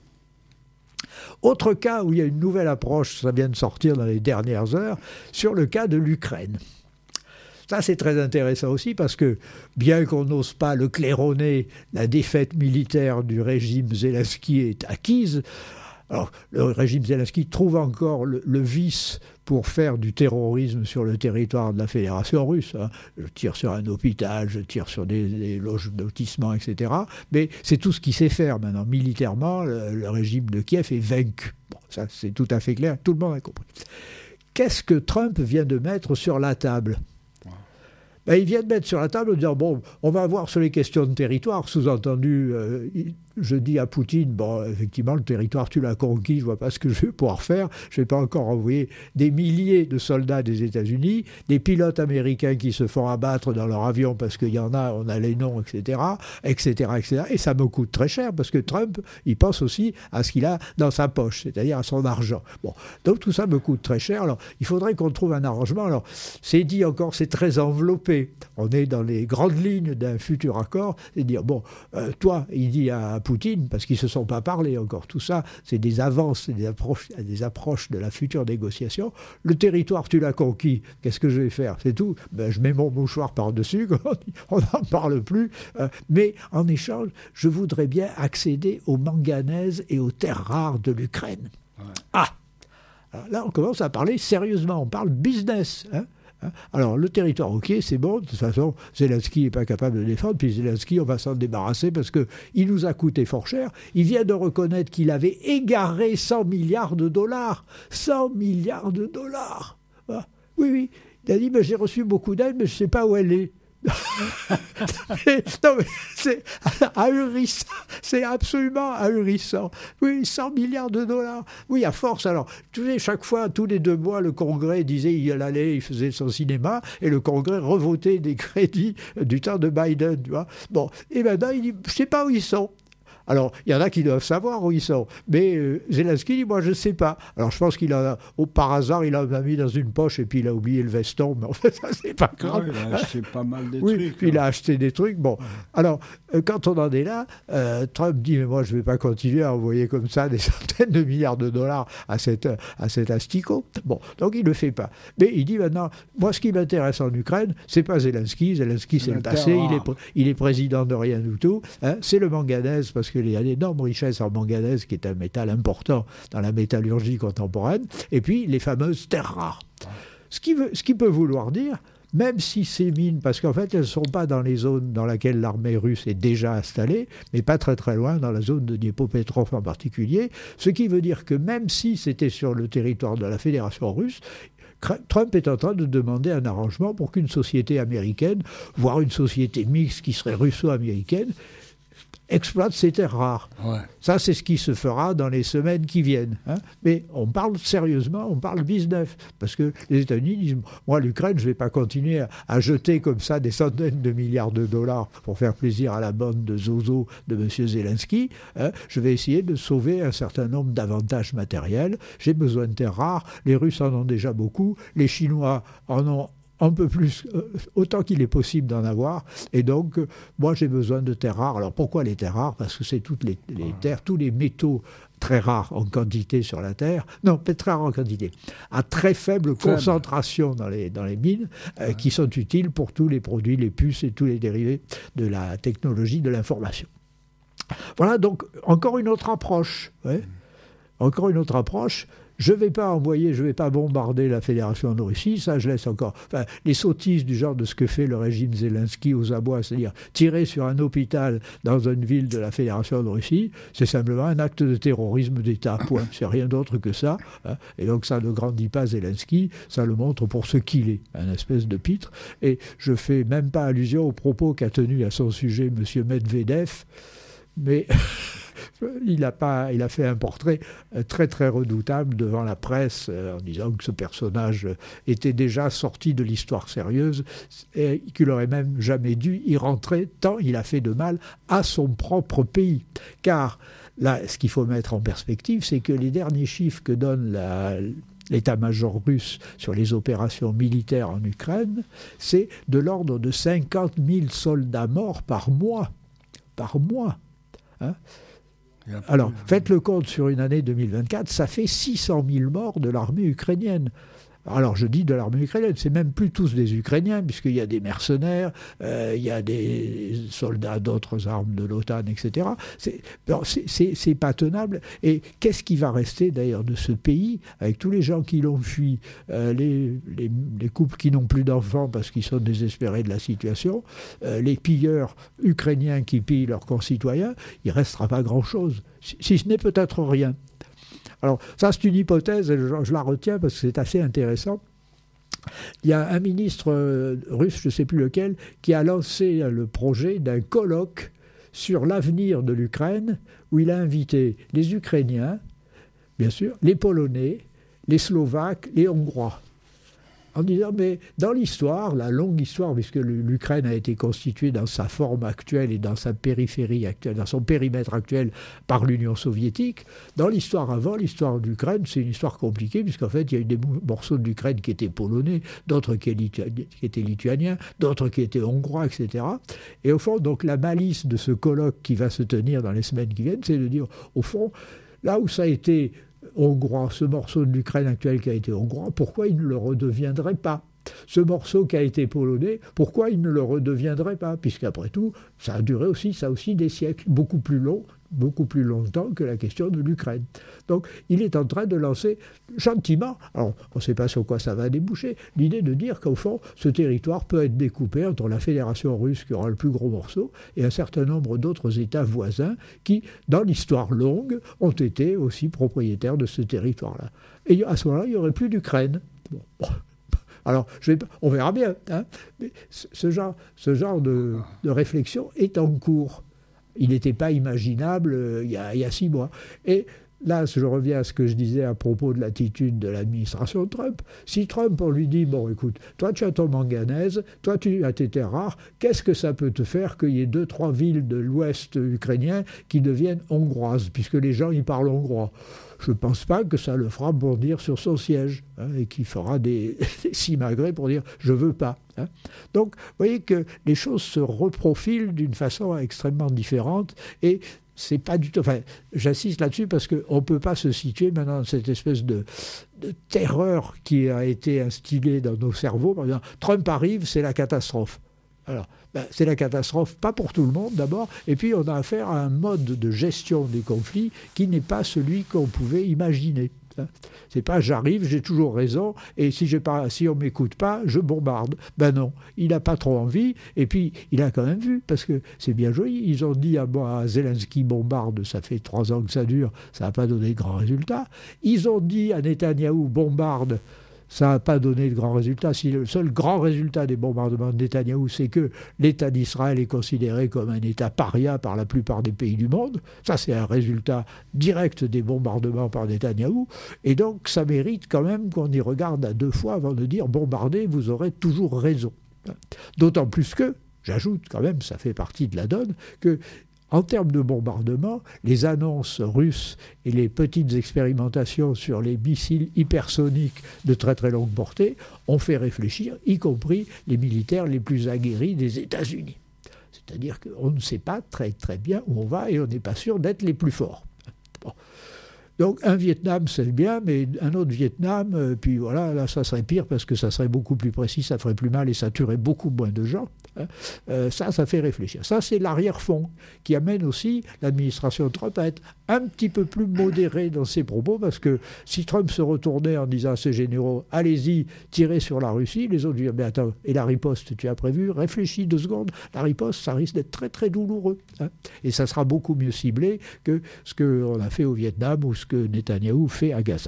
Autre cas où il y a une nouvelle approche, ça vient de sortir dans les dernières heures, sur le cas de l'Ukraine. Ça, c'est très intéressant aussi parce que, bien qu'on n'ose pas le claironner, la défaite militaire du régime Zelensky est acquise. Alors, le régime Zelensky trouve encore le vice pour faire du terrorisme sur le territoire de la Fédération russe. Hein. Je tire sur un hôpital, je tire sur des loges de lotissement, etc. Mais c'est tout ce qu'il sait faire maintenant. Militairement, le régime de Kiev est vaincu. Bon, ça, c'est tout à fait clair, tout le monde a compris. Qu'est-ce que Trump vient de mettre sur la table ? Ben, il vient de mettre sur la table en disant, bon, on va voir sur les questions de territoire, sous-entendu, je dis à Poutine, bon, effectivement, le territoire, tu l'as conquis, je ne vois pas ce que je vais pouvoir faire, je ne vais pas encore envoyer des milliers de soldats des États-Unis, des pilotes américains qui se font abattre dans leur avion parce qu'il y en a, on a les noms, etc., et ça me coûte très cher, parce que Trump, il pense aussi à ce qu'il a dans sa poche, c'est-à-dire à son argent. Bon, donc tout ça me coûte très cher, alors il faudrait qu'on trouve un arrangement, alors c'est dit encore, c'est très enveloppé. On est dans les grandes lignes d'un futur accord, c'est dire, bon, toi, il dit à Poutine, parce qu'ils ne se sont pas parlé encore, tout ça, c'est des avances, des approches de la future négociation. Le territoire, tu l'as conquis, qu'est-ce que je vais faire ? C'est tout. Ben, je mets mon mouchoir par-dessus, on n'en parle plus, mais en échange, je voudrais bien accéder aux manganèses et aux terres rares de l'Ukraine. Ouais. Ah ! Alors là, on commence à parler sérieusement, on parle business, hein. Alors, le territoire, ok, c'est bon. De toute façon, Zelensky n'est pas capable de défendre. Puis Zelensky, on va s'en débarrasser parce qu'il nous a coûté fort cher. Il vient de reconnaître qu'il avait égaré 100 milliards de dollars. 100 milliards de dollars. Oui, oui. Il a dit, mais j'ai reçu beaucoup d'aide, mais je ne sais pas où elle est. Non, mais c'est ahurissant, c'est absolument ahurissant. Oui, 100 milliards de dollars. Oui, à force. Alors, chaque fois, tous les 2 mois, le Congrès disait il allait, il faisait son cinéma, et le Congrès revotait des crédits du temps de Biden, tu vois. Bon, et maintenant, il dit, je ne sais pas où ils sont. Alors, il y en a qui doivent savoir où ils sont. Mais Zelensky dit, moi, je ne sais pas. Alors, je pense par hasard, il en a mis dans une poche et puis il a oublié le veston. Mais en fait, ça, c'est pas grave. Il a acheté pas mal de trucs. Oui, il a acheté des trucs. Bon, alors, quand on en est là, Trump dit, mais moi, je ne vais pas continuer à envoyer comme ça des centaines de milliards de dollars à cet asticot. Bon, donc, il ne le fait pas. Mais il dit maintenant, moi, ce qui m'intéresse en Ukraine, ce n'est pas Zelensky. Zelensky, c'est le passé. Il est président de rien du tout. C'est le manganèse, parce qu'il y a d'énormes richesses en manganèse, qui est un métal important dans la métallurgie contemporaine, et puis les fameuses terres rares. Ce qui peut vouloir dire, même si ces mines, parce qu'en fait elles ne sont pas dans les zones dans lesquelles l'armée russe est déjà installée, mais pas très très loin, dans la zone de Dniepropetrovsk en particulier, ce qui veut dire que même si c'était sur le territoire de la Fédération russe, Trump est en train de demander un arrangement pour qu'une société américaine, voire une société mixte qui serait russo-américaine, exploite ces terres rares. Ouais. Ça, c'est ce qui se fera dans les semaines qui viennent. Mais on parle sérieusement, on parle business. Parce que les États-Unis disent, moi, l'Ukraine, je ne vais pas continuer à jeter comme ça des centaines de milliards de dollars pour faire plaisir à la bande de zozo de M. Zelensky. Je vais essayer de sauver un certain nombre d'avantages matériels. J'ai besoin de terres rares. Les Russes en ont déjà beaucoup. Les Chinois en ont un peu plus, autant qu'il est possible d'en avoir. Et donc, moi, j'ai besoin de terres rares. Alors, pourquoi les terres rares ? Parce que c'est toutes les terres, tous les métaux très rares en quantité sur la Terre. Non, pas très rares en quantité. À très faible concentration dans les mines, qui sont utiles pour tous les produits, les puces et tous les dérivés de la technologie de l'information. Voilà, donc, encore une autre approche. Ouais. Encore une autre approche. Je ne vais pas bombarder la Fédération de Russie, ça je laisse encore. Enfin, les sottises du genre de ce que fait le régime Zelensky aux abois, c'est-à-dire tirer sur un hôpital dans une ville de la Fédération de Russie, c'est simplement un acte de terrorisme d'État, point. C'est rien d'autre que ça. Et donc ça ne grandit pas Zelensky, ça le montre pour ce qu'il est, un espèce de pitre. Et je ne fais même pas allusion aux propos qu'a tenus à son sujet M. Medvedev, mais... Il a fait un portrait très très redoutable devant la presse en disant que ce personnage était déjà sorti de l'histoire sérieuse et qu'il n'aurait même jamais dû y rentrer tant il a fait de mal à son propre pays. Car là, ce qu'il faut mettre en perspective, c'est que les derniers chiffres que donne l'état-major russe sur les opérations militaires en Ukraine, c'est de l'ordre de 50 000 soldats morts par mois. Par mois. Alors, faites le compte sur une année 2024, ça fait 600 000 morts de l'armée ukrainienne. Alors, je dis de l'armée ukrainienne, c'est même plus tous des Ukrainiens, puisqu'il y a des mercenaires, il y a des soldats d'autres armes de l'OTAN, etc. C'est pas tenable. Et qu'est-ce qui va rester d'ailleurs de ce pays, avec tous les gens qui l'ont fui, les couples qui n'ont plus d'enfants parce qu'ils sont désespérés de la situation, les pilleurs ukrainiens qui pillent leurs concitoyens, il ne restera pas grand-chose, si ce n'est peut-être rien. Alors, ça, c'est une hypothèse, et je la retiens parce que c'est assez intéressant. Il y a un ministre russe, je ne sais plus lequel, qui a lancé le projet d'un colloque sur l'avenir de l'Ukraine, où il a invité les Ukrainiens, bien sûr, les Polonais, les Slovaques, les Hongrois. En disant, mais dans l'histoire, la longue histoire, puisque l'Ukraine a été constituée dans sa forme actuelle et dans sa périphérie actuelle, dans son périmètre actuel par l'Union soviétique, dans l'histoire avant, l'histoire d'Ukraine, c'est une histoire compliquée, puisqu'en fait, il y a eu des morceaux de l'Ukraine qui étaient polonais, d'autres qui étaient lituaniens, d'autres qui étaient hongrois, etc. Et au fond, donc, la malice de ce colloque qui va se tenir dans les semaines qui viennent, c'est de dire, au fond, là où ça a été hongrois, ce morceau de l'Ukraine actuelle qui a été hongrois, pourquoi il ne le redeviendrait pas ? Ce morceau qui a été polonais, pourquoi il ne le redeviendrait pas ? Puisqu'après tout, ça a duré aussi, ça aussi des siècles, beaucoup plus longs, beaucoup plus longtemps que la question de l'Ukraine. Donc il est en train de lancer gentiment, alors on ne sait pas sur quoi ça va déboucher, l'idée de dire qu'au fond, ce territoire peut être découpé entre la Fédération russe qui aura le plus gros morceau et un certain nombre d'autres États voisins qui, dans l'histoire longue, ont été aussi propriétaires de ce territoire-là. Et à ce moment-là, il n'y aurait plus d'Ukraine. Bon. Alors, on verra bien. Hein, mais ce genre de réflexion est en cours. Il n'était pas imaginable il y a 6 mois. Et là, je reviens à ce que je disais à propos de l'attitude de l'administration Trump. Si Trump, on lui dit, bon, écoute, toi tu as ton manganèse, toi tu as tes terres rares, qu'est-ce que ça peut te faire qu'il y ait 2-3 villes de l'ouest ukrainien qui deviennent hongroises, puisque les gens y parlent hongrois? Je ne pense pas que ça le fera bondir sur son siège, hein, et qu'il fera des simagrées pour dire « je ne veux pas hein ». Donc, vous voyez que les choses se reprofilent d'une façon extrêmement différente, et c'est pas du tout... Enfin, j'insiste là-dessus parce qu'on ne peut pas se situer maintenant dans cette espèce de terreur qui a été instillée dans nos cerveaux. Par exemple, Trump arrive, c'est la catastrophe. Alors, c'est la catastrophe, pas pour tout le monde d'abord, et puis on a affaire à un mode de gestion des conflits qui n'est pas celui qu'on pouvait imaginer. C'est pas j'arrive, j'ai toujours raison, et si on m'écoute pas, je bombarde. Ben non, il n'a pas trop envie, et puis il a quand même vu, parce que c'est bien joli. Ils ont dit à Zelensky bombarde, ça fait 3 ans que ça dure, ça n'a pas donné de grands résultats. Ils ont dit à Netanyahou bombarde, ça n'a pas donné de grands résultats. Si le seul grand résultat des bombardements de Netanyahou, c'est que l'État d'Israël est considéré comme un État paria par la plupart des pays du monde, ça c'est un résultat direct des bombardements par Netanyahou, et donc ça mérite quand même qu'on y regarde à 2 fois avant de dire « bombardez, vous aurez toujours raison ». D'autant plus que, j'ajoute quand même, ça fait partie de la donne, que en termes de bombardement, les annonces russes et les petites expérimentations sur les missiles hypersoniques de très très longue portée ont fait réfléchir, y compris les militaires les plus aguerris des États-Unis. C'est-à-dire qu'on ne sait pas très très bien où on va et on n'est pas sûr d'être les plus forts. Bon. Donc un Vietnam c'est bien, mais un autre Vietnam, puis voilà, là ça serait pire parce que ça serait beaucoup plus précis, ça ferait plus mal et ça tuerait beaucoup moins de gens. Ça fait réfléchir. Ça, c'est l'arrière-fond qui amène aussi l'administration Trump à être un petit peu plus modérée dans ses propos, parce que si Trump se retournait en disant à ses généraux « allez-y, tirez sur la Russie », les autres diraient « mais attends, et la riposte, tu as prévu ? Réfléchis 2 secondes, la riposte, ça risque d'être très très douloureux. Hein. Et ça sera beaucoup mieux ciblé que ce qu'on a fait au Vietnam ou ce que Netanyahou fait à Gaza. »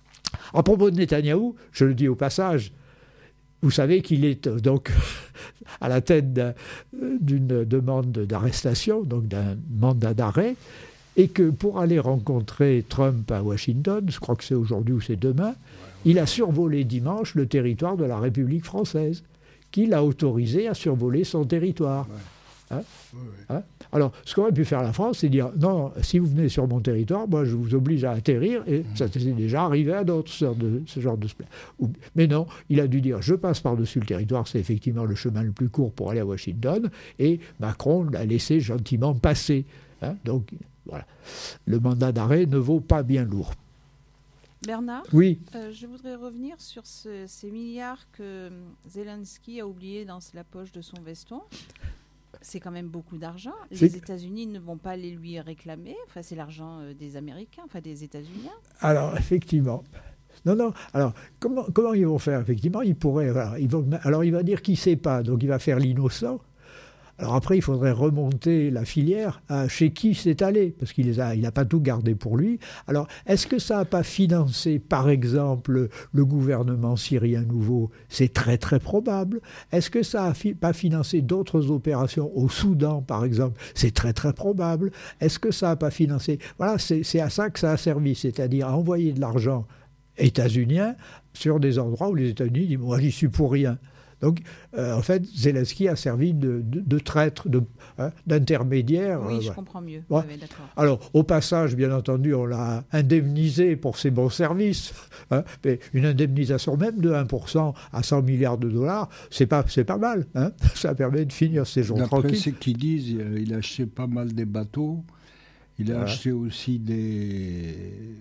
À propos de Netanyahou, je le dis au passage, vous savez qu'il est donc à la tête d'une demande d'arrestation, donc d'un mandat d'arrêt, et que pour aller rencontrer Trump à Washington, je crois que c'est aujourd'hui ou c'est demain, il a survolé dimanche le territoire de la République française, qu'il a autorisé à survoler son territoire. Hein hein Alors, ce qu'aurait pu faire la France, c'est dire non, si vous venez sur mon territoire, moi je vous oblige à atterrir, et ça c'est déjà arrivé à d'autres ce genre de mais non, il a dû dire je passe par-dessus le territoire, c'est effectivement le chemin le plus court pour aller à Washington, et Macron l'a laissé gentiment passer. Hein donc voilà, le mandat d'arrêt ne vaut pas bien lourd. Bernard, oui. Je voudrais revenir sur ces milliards que Zelensky a oubliés dans la poche de son veston. C'est quand même beaucoup d'argent. Les États-Unis ne vont pas les lui réclamer. Enfin, c'est l'argent des Américains, enfin des États-Unis. Alors, effectivement. Non. Alors, comment ils vont faire ? Effectivement, ils pourraient... Alors, il va dire qu'il ne sait pas, donc il va faire l'innocent. Alors après, il faudrait remonter la filière à chez qui c'est allé, parce qu'il n'a pas tout gardé pour lui. Alors, est-ce que ça n'a pas financé, par exemple, le gouvernement syrien nouveau ? C'est très très probable. Est-ce que ça n'a pas financé d'autres opérations au Soudan, par exemple ? C'est très très probable. Est-ce que ça n'a pas financé... Voilà, c'est à ça que ça a servi, c'est-à-dire à envoyer de l'argent états-unien sur des endroits où les États-Unis disent « moi, j'y suis pour rien ». Donc, en fait, Zelensky a servi de traître, d'intermédiaire. Oui, je comprends mieux. Ouais. Oui, d'accord. Alors, au passage, bien entendu, on l'a indemnisé pour ses bons services. Hein, mais une indemnisation même de 1% à 100 milliards de dollars, c'est pas mal. Hein, ça permet de finir ses jours tranquilles. D'après ce qu'ils disent, il a acheté pas mal des bateaux. Il a acheté aussi des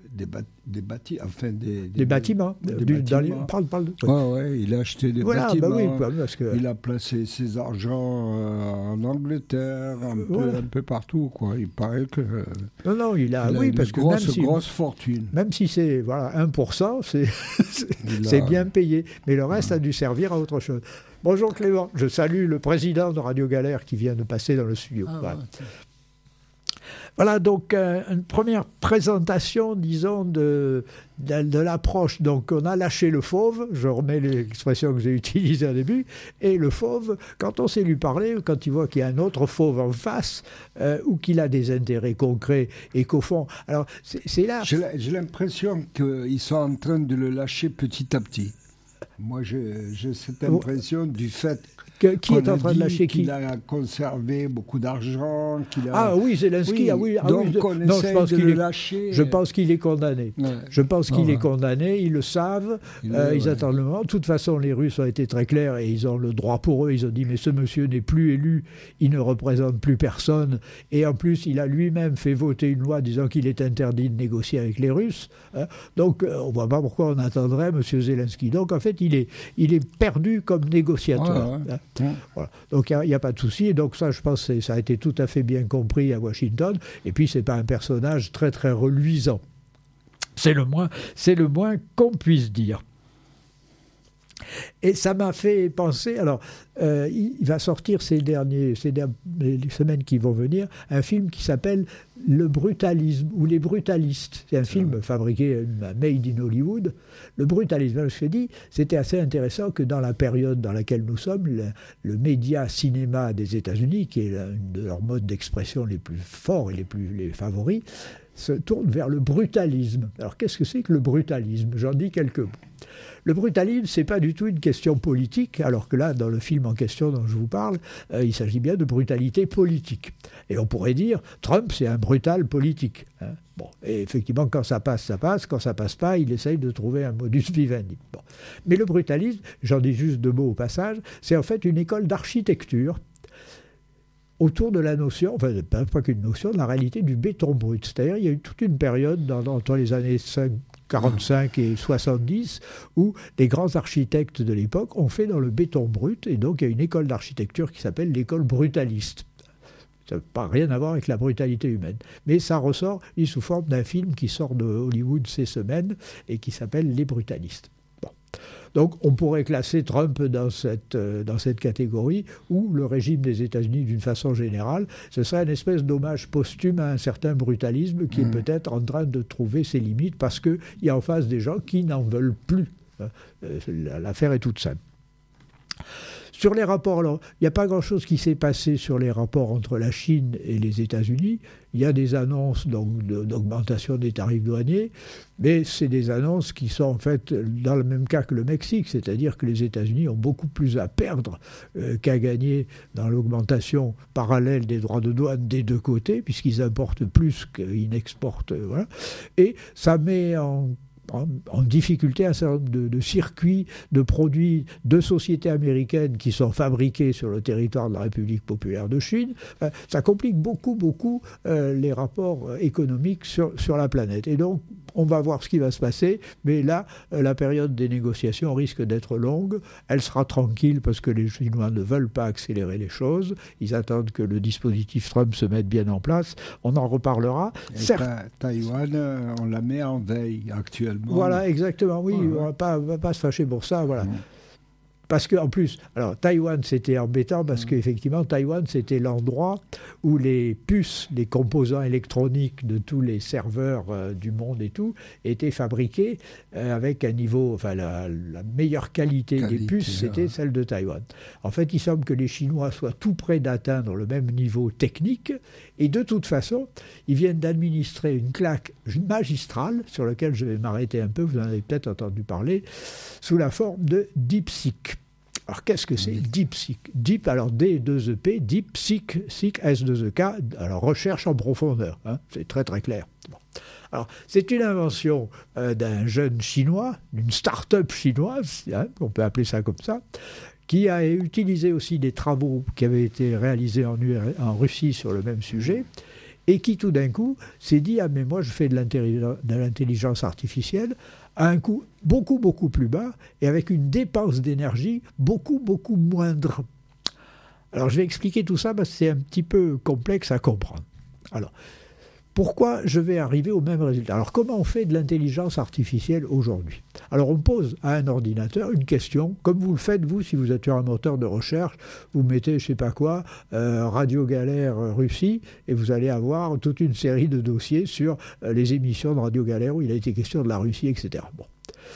bâtiments. Parle. Ouais, il a acheté des bâtiments. Bah oui, parce que... Il a placé ses argents en Angleterre, un peu partout, quoi. Il paraît que... Non, il a parce que grosse fortune. Même si c'est 1%, c'est bien payé. Mais le reste a dû servir à autre chose. Bonjour Clément, je salue le président de Radio Galère qui vient de passer dans le studio. Voilà, donc une première présentation, disons, de l'approche. Donc on a lâché le fauve, je remets l'expression que j'ai utilisée au début, et le fauve, quand on sait lui parler, quand il voit qu'il y a un autre fauve en face, ou qu'il a des intérêts concrets, et qu'au fond... Alors, c'est là... J'ai l'impression qu'ils sont en train de le lâcher petit à petit. Moi, j'ai cette impression du fait... Qui est en train de lâcher qui? Qu'il a conservé beaucoup d'argent. Ah oui, Zelensky. Donc on essaie de le lâcher. Je pense qu'il est condamné. Ouais. Je pense qu'il est condamné. Ils le savent. Ils attendent le moment. De toute façon, les Russes ont été très clairs et ils ont le droit pour eux. Ils ont dit mais ce monsieur n'est plus élu. Il ne représente plus personne. Et en plus, il a lui-même fait voter une loi disant qu'il est interdit de négocier avec les Russes. Donc on ne voit pas pourquoi on attendrait M. Zelensky. Donc en fait, il est perdu comme négociateur. Voilà. Donc il n'y a pas de souci, et donc ça je pense que ça a été tout à fait bien compris à Washington, et puis c'est pas un personnage très très reluisant, c'est le moins qu'on puisse dire. Et ça m'a fait penser, alors il va sortir ces semaines qui vont venir, un film qui s'appelle Le brutalisme ou Les brutalistes. C'est un film fabriqué, made in Hollywood. Le brutalisme, je me dit, c'était assez intéressant que dans la période dans laquelle nous sommes, le média cinéma des États-Unis, qui est une de leurs modes d'expression les plus forts et les favoris, se tourne vers le brutalisme. Alors qu'est-ce que c'est que le brutalisme? J'en dis quelques mots. Le brutalisme, ce n'est pas du tout une question politique, alors que là, dans le film en question dont je vous parle, il s'agit bien de brutalité politique. Et on pourrait dire, Trump, c'est un brutal politique. Bon, et effectivement, quand ça passe, ça passe. Quand ça passe pas, il essaye de trouver un modus vivendi. Bon. Mais le brutalisme, j'en dis juste 2 mots au passage, c'est en fait une école d'architecture autour de la notion, enfin pas qu'une notion, de la réalité du béton brut. C'est-à-dire il y a eu toute une période entre les années 45 et 70 où les grands architectes de l'époque ont fait dans le béton brut, et donc il y a une école d'architecture qui s'appelle l'école brutaliste. Ça n'a rien à voir avec la brutalité humaine. Mais ça ressort sous forme d'un film qui sort de Hollywood ces semaines et qui s'appelle Les brutalistes. Donc on pourrait classer Trump dans cette catégorie, où le régime des États-Unis, d'une façon générale, ce serait une espèce d'hommage posthume à un certain brutalisme qui est peut-être en train de trouver ses limites, parce qu'il y a en face des gens qui n'en veulent plus. L'affaire est toute simple. Sur les rapports, alors, il n'y a pas grand-chose qui s'est passé sur les rapports entre la Chine et les États-Unis. Il y a des annonces d'augmentation des tarifs douaniers, mais c'est des annonces qui sont en fait dans le même cas que le Mexique, c'est-à-dire que les États-Unis ont beaucoup plus à perdre qu'à gagner dans l'augmentation parallèle des droits de douane des deux côtés, puisqu'ils importent plus qu'ils n'exportent. Voilà. Et ça met en difficulté un certain nombre de circuits, de produits de sociétés américaines qui sont fabriqués sur le territoire de la République populaire de Chine. Ça complique beaucoup les rapports économiques sur la planète. Et donc, on va voir ce qui va se passer, mais là, la période des négociations risque d'être longue. Elle sera tranquille parce que les Chinois ne veulent pas accélérer les choses. Ils attendent que le dispositif Trump se mette bien en place. On en reparlera. Taïwan, on la met en veille actuellement. Voilà, exactement, oui, on ne va pas se fâcher pour ça, voilà. Parce qu'en plus, alors Taïwan c'était embêtant parce qu'effectivement Taïwan c'était l'endroit où les puces, les composants électroniques de tous les serveurs du monde et tout étaient fabriqués avec un niveau, enfin la meilleure qualité des puces c'était celle de Taïwan. En fait il semble que les Chinois soient tout près d'atteindre le même niveau technique, et de toute façon ils viennent d'administrer une claque magistrale sur laquelle je vais m'arrêter un peu, vous en avez peut-être entendu parler, sous la forme de DeepSeek. Alors, qu'est-ce que c'est DeepSeek? Deep, alors D2EP, DeepSeek, Seek, S2EK, alors recherche en profondeur, c'est très très clair. Bon. Alors, c'est une invention d'un jeune chinois, d'une start-up chinoise, on peut appeler ça comme ça, qui a utilisé aussi des travaux qui avaient été réalisés en Russie sur le même sujet, et qui tout d'un coup s'est dit « Ah mais moi je fais de l'intelligence artificielle à un coût beaucoup beaucoup plus bas et avec une dépense d'énergie beaucoup beaucoup moindre ». Alors je vais expliquer tout ça parce que c'est un petit peu complexe à comprendre. Alors, pourquoi je vais arriver au même résultat? Alors, comment on fait de l'intelligence artificielle aujourd'hui? Alors, on pose à un ordinateur une question, comme vous le faites, vous, si vous êtes sur un moteur de recherche, vous mettez, je ne sais pas quoi, Radio Galère Russie, et vous allez avoir toute une série de dossiers sur les émissions de Radio Galère où il a été question de la Russie, etc. Bon.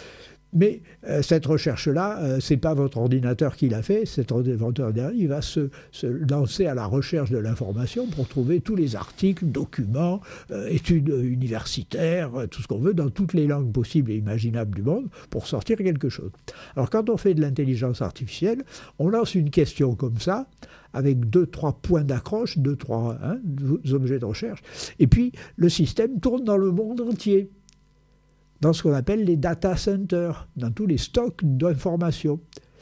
Mais cette recherche-là, ce n'est pas votre ordinateur qui l'a fait, cet ordinateur, il va se lancer à la recherche de l'information pour trouver tous les articles, documents, études universitaires, tout ce qu'on veut, dans toutes les langues possibles et imaginables du monde, pour sortir quelque chose. Alors quand on fait de l'intelligence artificielle, on lance une question comme ça, avec 2-3 points d'accroche, 2-3 objets de recherche, et puis le système tourne dans le monde entier, dans ce qu'on appelle les data centers, dans tous les stocks d'informations.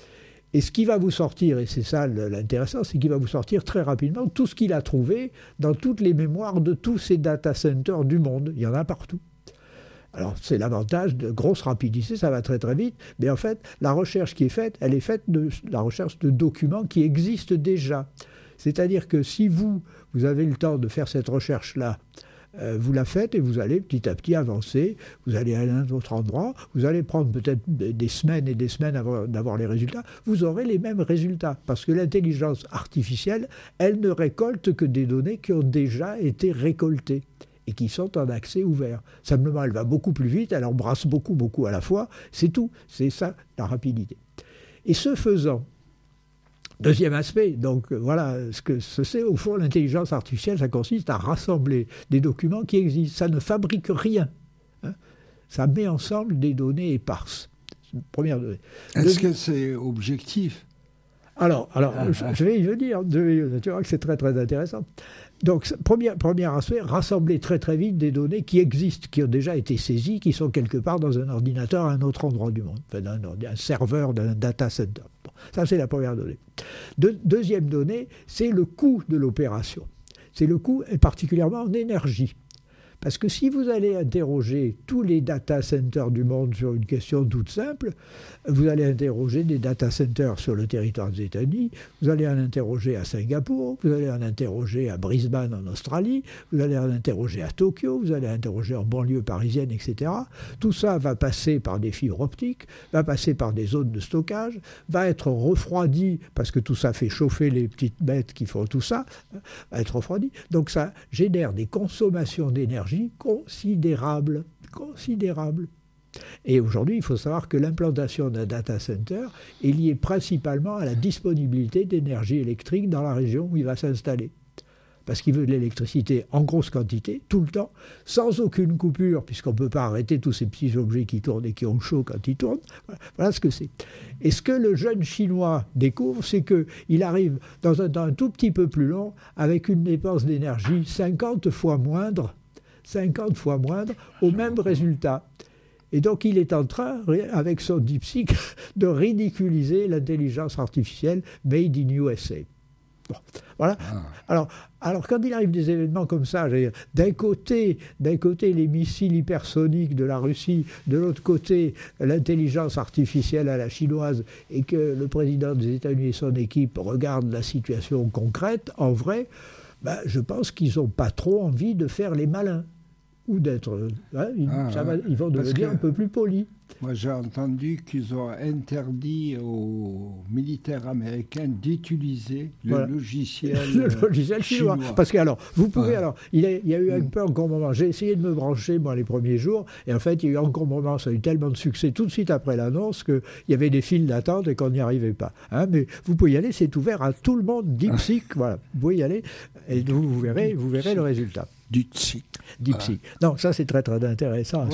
Et ce qui va vous sortir, et c'est ça l'intéressant, c'est qu'il va vous sortir très rapidement tout ce qu'il a trouvé dans toutes les mémoires de tous ces data centers du monde. Il y en a partout. Alors c'est l'avantage de grosse rapidité, ça va très très vite, mais en fait la recherche qui est faite, elle est faite de la recherche de documents qui existent déjà. C'est-à-dire que si vous avez le temps de faire cette recherche-là, vous la faites et vous allez petit à petit avancer, vous allez aller à un autre endroit, vous allez prendre peut-être des semaines et des semaines avant d'avoir les résultats, vous aurez les mêmes résultats, parce que l'intelligence artificielle, elle ne récolte que des données qui ont déjà été récoltées et qui sont en accès ouvert. Simplement, elle va beaucoup plus vite, elle embrasse beaucoup à la fois, c'est tout, c'est ça la rapidité. Et ce faisant, deuxième aspect, donc voilà ce que c'est. Au fond, l'intelligence artificielle, ça consiste à rassembler des documents qui existent. Ça ne fabrique rien. Ça met ensemble des données éparses. C'est une première donnée. Est-ce que c'est objectif? Alors, je vais y venir. Tu vois que c'est très très intéressant. Donc, premier aspect, rassembler très très vite des données qui existent, qui ont déjà été saisies, qui sont quelque part dans un ordinateur à un autre endroit du monde, enfin, un serveur d'un data center. Bon, ça, c'est la première donnée. Deuxième donnée, c'est le coût de l'opération. C'est le coût, et particulièrement en énergie. Parce que si vous allez interroger tous les data centers du monde sur une question toute simple, vous allez interroger des data centers sur le territoire des États-Unis, vous allez en interroger à Singapour, vous allez en interroger à Brisbane en Australie, vous allez en interroger à Tokyo, vous allez interroger en banlieue parisienne, etc. Tout ça va passer par des fibres optiques, va passer par des zones de stockage, va être refroidi, parce que tout ça fait chauffer les petites bêtes qui font tout ça, va être refroidi. Donc ça génère des consommations d'énergie considérable. Et aujourd'hui, il faut savoir que l'implantation d'un data center est liée principalement à la disponibilité d'énergie électrique dans la région où il va s'installer. Parce qu'il veut de l'électricité en grosse quantité, tout le temps, sans aucune coupure, puisqu'on ne peut pas arrêter tous ces petits objets qui tournent et qui ont chaud quand ils tournent. Voilà ce que c'est. Et ce que le jeune Chinois découvre, c'est qu'il arrive dans un temps un tout petit peu plus long, avec une dépense d'énergie 50 fois moindre, au même résultat. Et donc il est en train, avec son DeepSeek, de ridiculiser l'intelligence artificielle made in USA. Bon, voilà. Alors quand il arrive des événements comme ça, d'un côté les missiles hypersoniques de la Russie, de l'autre côté l'intelligence artificielle à la chinoise, et que le président des États-Unis et son équipe regardent la situation concrète, en vrai, je pense qu'ils n'ont pas trop envie de faire les malins. Ou d'être... ils vont devenir un peu plus polis. Moi, j'ai entendu qu'ils ont interdit aux militaires américains d'utiliser le logiciel chinois. Parce que, alors, vous pouvez... Alors, il y a eu un peu encombrement. J'ai essayé de me brancher, moi, les premiers jours, et en fait, il y a eu encombrement. Ça a eu tellement de succès tout de suite après l'annonce qu'il y avait des files d'attente et qu'on n'y arrivait pas. Mais vous pouvez y aller, c'est ouvert à tout le monde. DeepSeek, voilà. Vous pouvez y aller, et vous verrez le résultat. DeepSeek. Non, ça, c'est très, très intéressant.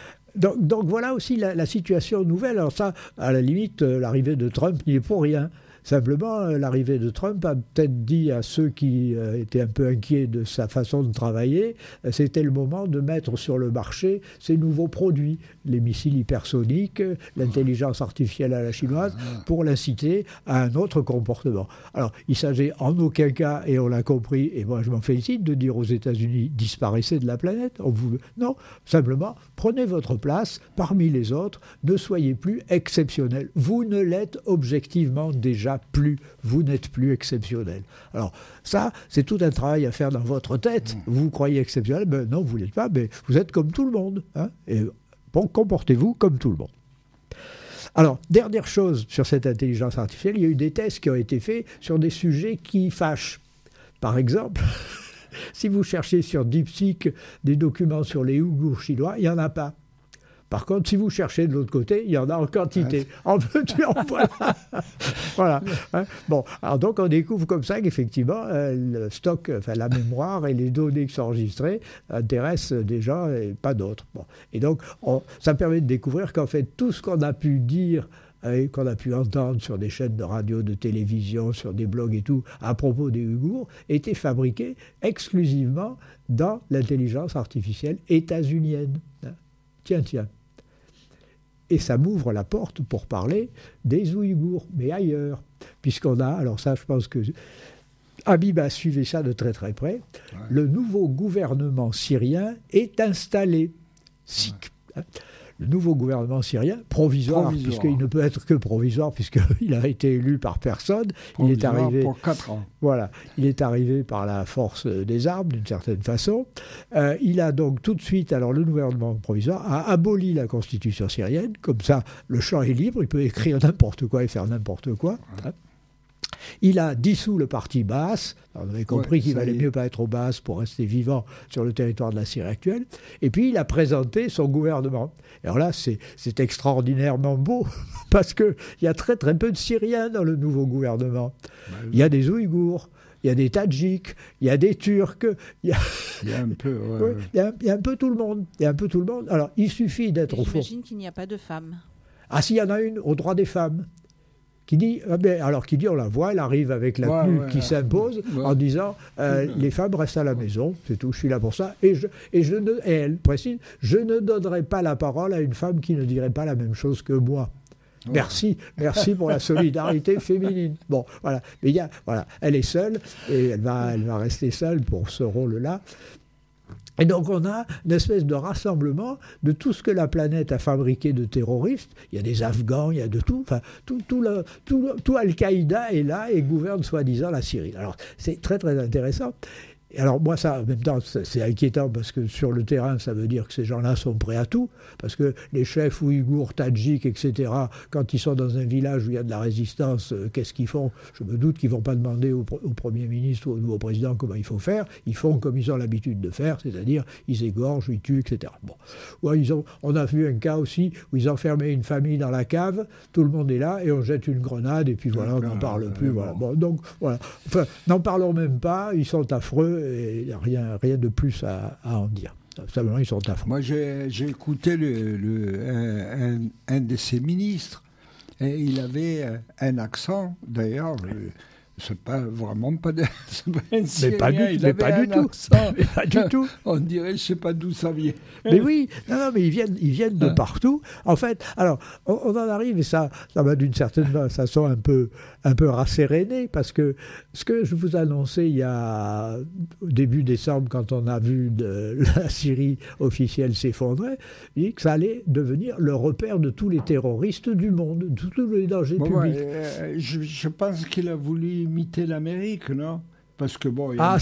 Donc voilà aussi la situation nouvelle. Alors ça, à la limite, l'arrivée de Trump n'y est pour rien. Simplement, l'arrivée de Trump a peut-être dit à ceux qui étaient un peu inquiets de sa façon de travailler, c'était le moment de mettre sur le marché ces nouveaux produits, les missiles hypersoniques, l'intelligence artificielle à la chinoise, pour l'inciter à un autre comportement. Alors, il s'agit en aucun cas, et on l'a compris, et moi je m'en félicite, de dire aux États-Unis, disparaissez de la planète. Non, simplement, prenez votre place parmi les autres, ne soyez plus exceptionnel. Vous ne l'êtes objectivement déjà plus. Vous n'êtes plus exceptionnel. Alors ça, c'est tout un travail à faire dans votre tête. Vous vous croyez exceptionnel, ben non, vous ne l'êtes pas, mais vous êtes comme tout le monde. Hein, et bon, comportez-vous comme tout le monde. Alors, dernière chose sur cette intelligence artificielle, il y a eu des tests qui ont été faits sur des sujets qui fâchent. Par exemple, si vous cherchez sur DeepSeek des documents sur les Ouïghours chinois, il n'y en a pas. Par contre, si vous cherchez de l'autre côté, il y en a en quantité. En veux-tu, en voilà. Voilà. Hein. Bon, alors donc on découvre comme ça qu'effectivement, le stock, enfin la mémoire et les données qui sont enregistrées intéressent des gens et pas d'autres. Bon. Et donc, ça permet de découvrir qu'en fait, tout ce qu'on a pu dire qu'on a pu entendre sur des chaînes de radio, de télévision, sur des blogs et tout, à propos des Ouïghours, était fabriqué exclusivement dans l'intelligence artificielle états-unienne. Tiens. Et ça m'ouvre la porte pour parler des Ouïghours, mais ailleurs. Puisqu'on a, alors ça je pense que Habib a suivi ça de très très près, le nouveau gouvernement syrien est installé. Le nouveau gouvernement syrien, provisoire. Puisqu'il ne peut être que provisoire, puisqu'il a été élu par personne. Il est arrivé pour 4 ans. Voilà, il est arrivé par la force des armes, d'une certaine façon. Il a donc tout de suite, alors le gouvernement provisoire a aboli la constitution syrienne, comme ça le champ est libre, il peut écrire n'importe quoi et faire n'importe quoi. Hein. Il a dissous le parti Baas. On avait compris qu'il valait mieux pas être au Baas pour rester vivant sur le territoire de la Syrie actuelle. Et puis il a présenté son gouvernement. Et alors là, c'est extraordinairement beau parce qu'il y a très très peu de Syriens dans le nouveau gouvernement. Il y a des Ouïghours, il y a des Tadjiks, il y a des Turcs, il y a un peu, il y a un peu tout le monde. Il y a un peu tout le monde. Alors il suffit d'être au fond. J'imagine qu'il n'y a pas de femmes. Ah, s'il y en a une, aux droits des femmes. Qui dit, on la voit, elle arrive avec la tenue qui s'impose en disant les femmes restent à la maison, c'est tout, je suis là pour ça. Et elle précise, je ne donnerai pas la parole à une femme qui ne dirait pas la même chose que moi. Merci pour la solidarité féminine. Bon, voilà. Mais elle est seule et elle va rester seule pour ce rôle-là. Et donc on a une espèce de rassemblement de tout ce que la planète a fabriqué de terroristes. Il y a des Afghans, il y a de tout. Enfin, tout Al-Qaïda est là et gouverne soi-disant la Syrie. Alors c'est très très intéressant. Et alors moi, ça, en même temps, c'est inquiétant parce que sur le terrain, ça veut dire que ces gens-là sont prêts à tout. Parce que les chefs ouïghours, tadjiks, etc., quand ils sont dans un village où il y a de la résistance, qu'est-ce qu'ils font ? Je me doute qu'ils ne vont pas demander au Premier ministre ou au nouveau président comment il faut faire. Ils font comme ils ont l'habitude de faire, c'est-à-dire ils égorgent, ils tuent, etc. Bon. Ouais, on a vu un cas aussi où ils enfermaient une famille dans la cave, tout le monde est là et on jette une grenade et puis voilà, on n'en parle plus. Voilà. Bon, donc voilà. Enfin, n'en parlons même pas, ils sont affreux. Et il n'y a rien de plus à en dire. Simplement, ils sont affreux. Moi, j'ai écouté un de ses ministres, et il avait un accent, d'ailleurs, c'est pas vraiment pas de... Mais pas du tout. On dirait, je sais pas d'où ça vient. Mais oui, non, mais ils viennent de partout. En fait, alors, on en arrive, et ça va d'une certaine façon un peu rasséréné, parce que ce que je vous annonçais il y a au début décembre, quand on a vu la Syrie officielle s'effondrer, il dit que ça allait devenir le repère de tous les terroristes du monde, de tous les dangers publics. Je pense qu'il a voulu imiter l'Amérique, non ? Parce que bon, il y ah a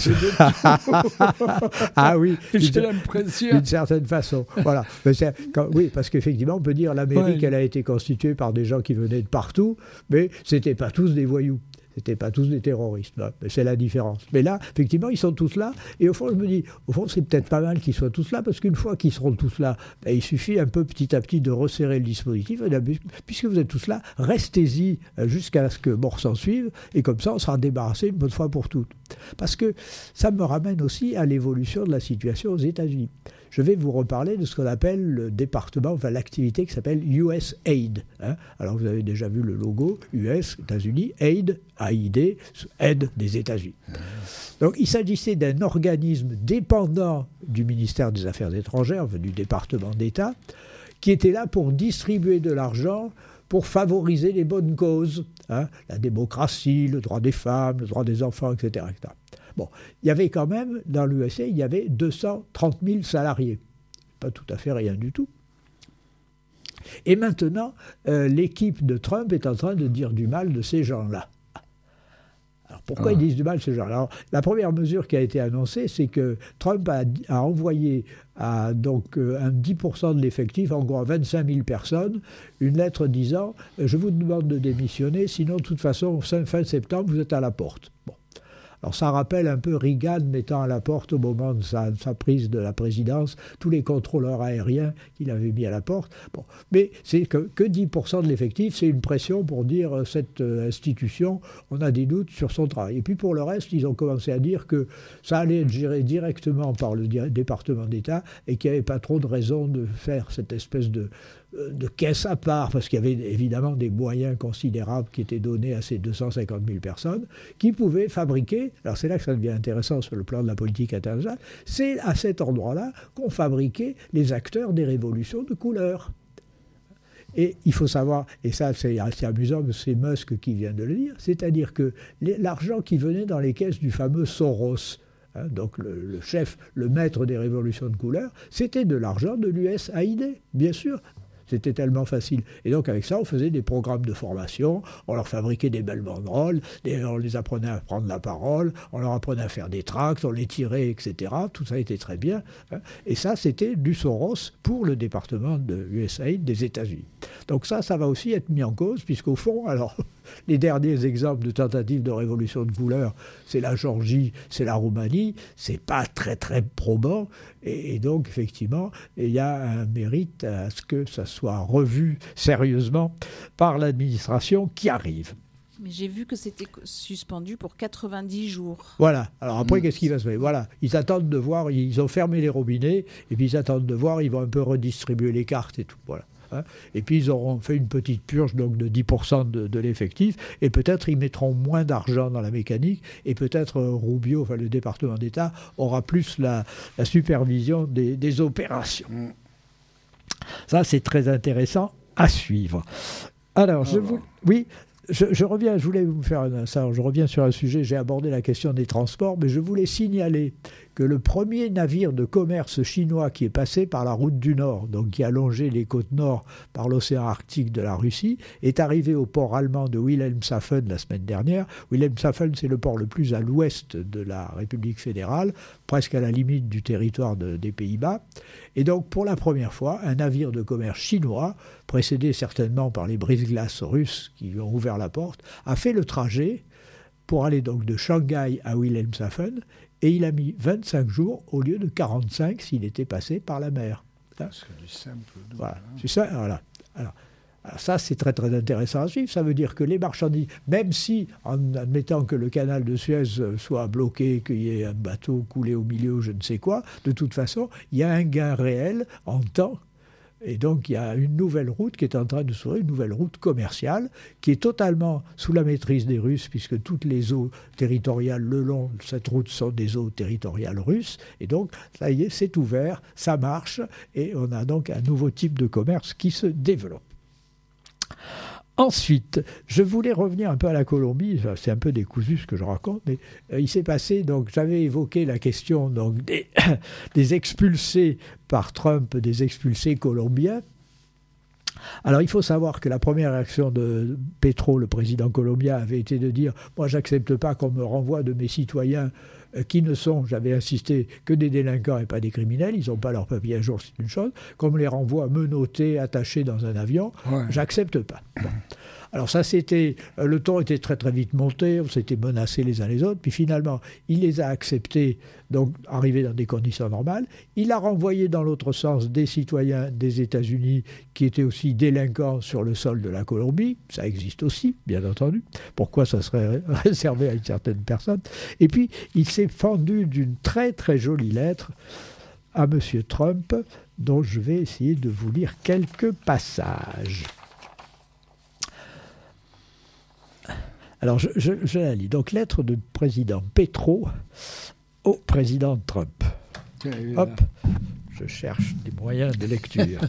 oui, j'ai l'impression. D'une certaine façon. Voilà. Oui, parce qu'effectivement, on peut dire l'Amérique, elle a été constituée par des gens qui venaient de partout, mais c'était pas tous des voyous. C'était pas tous des terroristes. C'est la différence. Mais là, effectivement, ils sont tous là. Et au fond, je me dis, c'est peut-être pas mal qu'ils soient tous là, parce qu'une fois qu'ils seront tous là, il suffit un peu petit à petit de resserrer le dispositif. Puisque vous êtes tous là, restez-y jusqu'à ce que mort s'en suive. Et comme ça, on sera débarrassé une bonne fois pour toutes. Parce que ça me ramène aussi à l'évolution de la situation aux États-Unis. je vais vous reparler de ce qu'on appelle le département, enfin l'activité qui s'appelle USAID. Alors vous avez déjà vu le logo, US, États-Unis, Aid, AID, aide des États-Unis. Donc il s'agissait d'un organisme dépendant du ministère des Affaires étrangères, du département d'État, qui était là pour distribuer de l'argent pour favoriser les bonnes causes, la démocratie, le droit des femmes, le droit des enfants, etc., etc. Bon, il y avait quand même, dans l'USA, il y avait 230 000 salariés. Pas tout à fait rien du tout. Et maintenant, l'équipe de Trump est en train de dire du mal de ces gens-là. Alors pourquoi ils disent du mal de ces gens-là? Alors, la première mesure qui a été annoncée, c'est que Trump a envoyé à donc, un 10% de l'effectif, en gros à 25 000 personnes, une lettre disant « Je vous demande de démissionner, sinon de toute façon, fin septembre, vous êtes à la porte. » Bon. Alors ça rappelle un peu Reagan mettant à la porte au moment de sa prise de la présidence tous les contrôleurs aériens qu'il avait mis à la porte. Bon. Mais c'est que 10% de l'effectif, c'est une pression pour dire cette institution, on a des doutes sur son travail. Et puis pour le reste, ils ont commencé à dire que ça allait être géré directement par le département d'État et qu'il n'y avait pas trop de raison de faire cette espèce de caisse à part, parce qu'il y avait évidemment des moyens considérables qui étaient donnés à ces 250 000 personnes, qui pouvaient fabriquer, alors c'est là que ça devient intéressant sur le plan de la politique internationale, c'est à cet endroit-là qu'on fabriquait les acteurs des révolutions de couleur. Et il faut savoir, et ça c'est assez amusant, mais c'est Musk qui vient de le dire, c'est-à-dire que l'argent qui venait dans les caisses du fameux Soros, donc le chef, le maître des révolutions de couleur, c'était de l'argent de l'USAID, bien sûr. C'était tellement facile. Et donc avec ça, on faisait des programmes de formation, on leur fabriquait des belles banderoles, on les apprenait à prendre la parole, on leur apprenait à faire des tracts, on les tirait, etc. Tout ça était très bien. Et ça, c'était du Soros pour le département de USAID des États-Unis. Donc ça va aussi être mis en cause, puisqu'au fond, alors, les derniers exemples de tentatives de révolution de couleur, c'est la Géorgie, c'est la Roumanie, c'est pas très très probant, et donc effectivement, il y a un mérite à ce que ça soit revu sérieusement par l'administration qui arrive. Mais j'ai vu que c'était suspendu pour 90 jours. Voilà. Alors après, qu'est-ce qui va se passer? Voilà. Ils attendent de voir, ils ont fermé les robinets, et puis ils attendent de voir, ils vont un peu redistribuer les cartes et tout. Voilà. Et puis ils auront fait une petite purge donc de 10% de l'effectif, et peut-être ils mettront moins d'argent dans la mécanique, et peut-être Rubio, enfin le département d'État, aura plus la supervision des opérations. Ça, c'est très intéressant à suivre. Alors, je reviens, je voulais vous faire ça. Je reviens sur un sujet, j'ai abordé la question des transports, mais je voulais signaler que le premier navire de commerce chinois qui est passé par la route du Nord, donc qui a longé les côtes nord par l'océan Arctique de la Russie, est arrivé au port allemand de Wilhelmshaven la semaine dernière. Wilhelmshaven, c'est le port le plus à l'ouest de la République fédérale, presque à la limite du territoire des Pays-Bas. Et donc, pour la première fois, un navire de commerce chinois, précédé certainement par les brise-glaces russes qui lui ont ouvert la porte, a fait le trajet pour aller donc de Shanghai à Wilhelmshaven, et il a mis 25 jours au lieu de 45 s'il était passé par la mer. C'est du simple. Voilà, c'est ça. Voilà. Alors ça, c'est très très intéressant à suivre. Ça veut dire que les marchandises, même si, en admettant que le canal de Suez soit bloqué, qu'il y ait un bateau coulé au milieu, je ne sais quoi, de toute façon, il y a un gain réel en temps. Et donc, il y a une nouvelle route qui est en train de s'ouvrir, une nouvelle route commerciale, qui est totalement sous la maîtrise des Russes, puisque toutes les eaux territoriales le long de cette route sont des eaux territoriales russes. Et donc, ça y est, c'est ouvert, ça marche, et on a donc un nouveau type de commerce qui se développe. Ensuite, je voulais revenir un peu à la Colombie, c'est un peu décousu ce que je raconte, mais il s'est passé, donc j'avais évoqué la question donc, des expulsés par Trump, des expulsés colombiens. Alors il faut savoir que la première réaction de Petro, le président colombien, avait été de dire « Moi, j'accepte pas qu'on me renvoie de mes citoyens qui ne sont, j'avais insisté, que des délinquants et pas des criminels, ils n'ont pas leur papier à jour, c'est une chose, qu'on me les renvoie menottés, attachés dans un avion, j'accepte pas. » Bon. Alors ça, le ton était très très vite monté, on s'était menacés les uns les autres, puis finalement, il les a acceptés, donc arrivés dans des conditions normales. Il a renvoyé dans l'autre sens des citoyens des États-Unis qui étaient aussi délinquants sur le sol de la Colombie, ça existe aussi, bien entendu. Pourquoi ça serait réservé à une certaine personne? Et puis, il s'est fendu d'une très très jolie lettre à M. Trump, dont je vais essayer de vous lire quelques passages. Alors, je la lis. Donc, lettre du président Petro au président Trump. Hop, je cherche des moyens de lecture.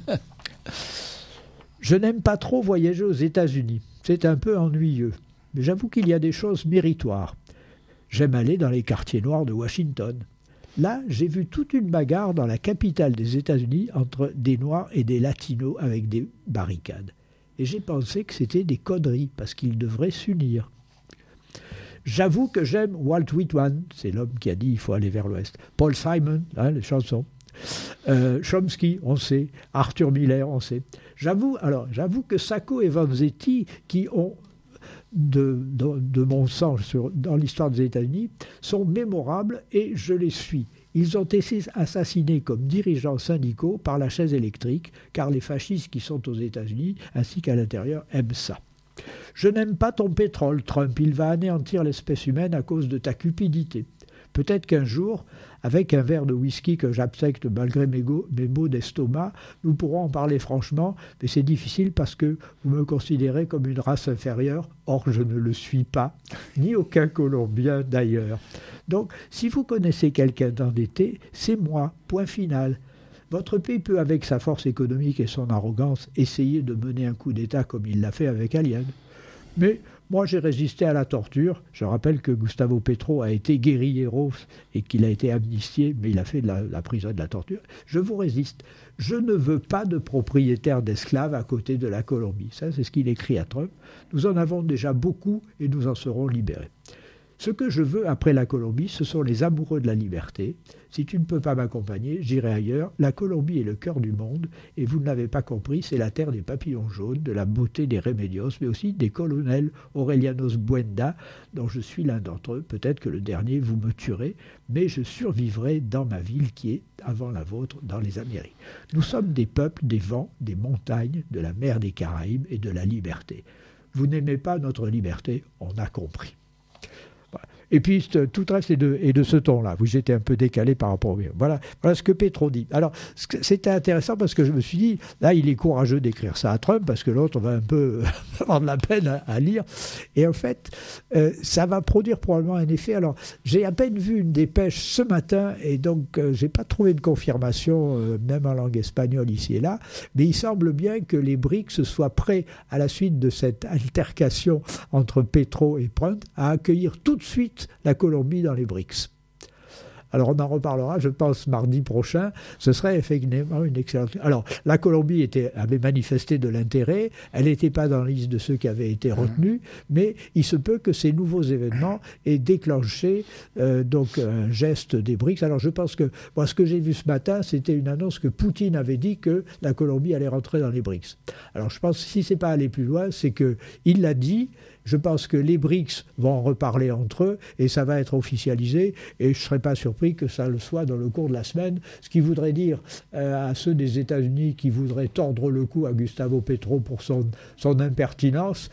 Je n'aime pas trop voyager aux États-Unis. C'est un peu ennuyeux. Mais j'avoue qu'il y a des choses méritoires. J'aime aller dans les quartiers noirs de Washington. Là, j'ai vu toute une bagarre dans la capitale des États-Unis entre des Noirs et des Latinos avec des barricades. Et j'ai pensé que c'était des conneries, parce qu'ils devraient s'unir. J'avoue que j'aime Walt Whitman, c'est l'homme qui a dit « il faut aller vers l'Ouest ». Paul Simon, les chansons. Chomsky, on sait. Arthur Miller, on sait. J'avoue que Sacco et Vanzetti, qui ont de mon sang dans l'histoire des États-Unis, sont mémorables et je les suis. Ils ont été assassinés comme dirigeants syndicaux par la chaise électrique, car les fascistes qui sont aux États-Unis, ainsi qu'à l'intérieur, aiment ça. Je n'aime pas ton pétrole, Trump. Il va anéantir l'espèce humaine à cause de ta cupidité. Peut-être qu'un jour, avec un verre de whisky que j'absecte malgré mes maux d'estomac, nous pourrons en parler franchement, mais c'est difficile parce que vous me considérez comme une race inférieure. Or, je ne le suis pas, ni aucun Colombien d'ailleurs. Donc, si vous connaissez quelqu'un d'endetté, c'est moi, point final. Votre pays peut, avec sa force économique et son arrogance, essayer de mener un coup d'État comme il l'a fait avec Allende. Mais moi, j'ai résisté à la torture. Je rappelle que Gustavo Petro a été guerrillero et qu'il a été amnistié, mais il a fait de la prison et de la torture. Je vous résiste. Je ne veux pas de propriétaires d'esclaves à côté de la Colombie. Ça, c'est ce qu'il écrit à Trump. Nous en avons déjà beaucoup et nous en serons libérés. Ce que je veux après la Colombie, ce sont les amoureux de la liberté. Si tu ne peux pas m'accompagner, j'irai ailleurs. La Colombie est le cœur du monde, et vous ne l'avez pas compris, c'est la terre des papillons jaunes, de la beauté des Remedios, mais aussi des colonels Aurelianos Buenda, dont je suis l'un d'entre eux. Peut-être que le dernier, vous me tuerez, mais je survivrai dans ma ville qui est, avant la vôtre, dans les Amériques. Nous sommes des peuples, des vents, des montagnes, de la mer des Caraïbes et de la liberté. Vous n'aimez pas notre liberté, on a compris. Et puis, tout le reste est de ce ton-là. Vous étiez un peu décalé par rapport au... Voilà ce que Petro dit. Alors, c'était intéressant parce que je me suis dit, là, il est courageux d'écrire ça à Trump, parce que l'autre, on va un peu avoir de la peine à lire. Et en fait, ça va produire probablement un effet. Alors, j'ai à peine vu une dépêche ce matin, et donc, je n'ai pas trouvé de confirmation, même en langue espagnole, ici et là, mais il semble bien que les BRICS soient prêts, à la suite de cette altercation entre Petro et Trump, à accueillir tout de suite la Colombie dans les BRICS. Alors on en reparlera, je pense, mardi prochain. Ce serait effectivement une excellente... Alors, la Colombie avait manifesté de l'intérêt, elle n'était pas dans la liste de ceux qui avaient été retenus, mais il se peut que ces nouveaux événements aient déclenché donc un geste des BRICS. Alors je pense que, moi, ce que j'ai vu ce matin, c'était une annonce que Poutine avait dit que la Colombie allait rentrer dans les BRICS. Alors je pense que si ce n'est pas aller plus loin, c'est qu'il l'a dit. Je pense que les BRICS vont en reparler entre eux et ça va être officialisé et je ne serais pas surpris que ça le soit dans le cours de la semaine, ce qui voudrait dire à ceux des États-Unis qui voudraient tordre le cou à Gustavo Petro pour son impertinence,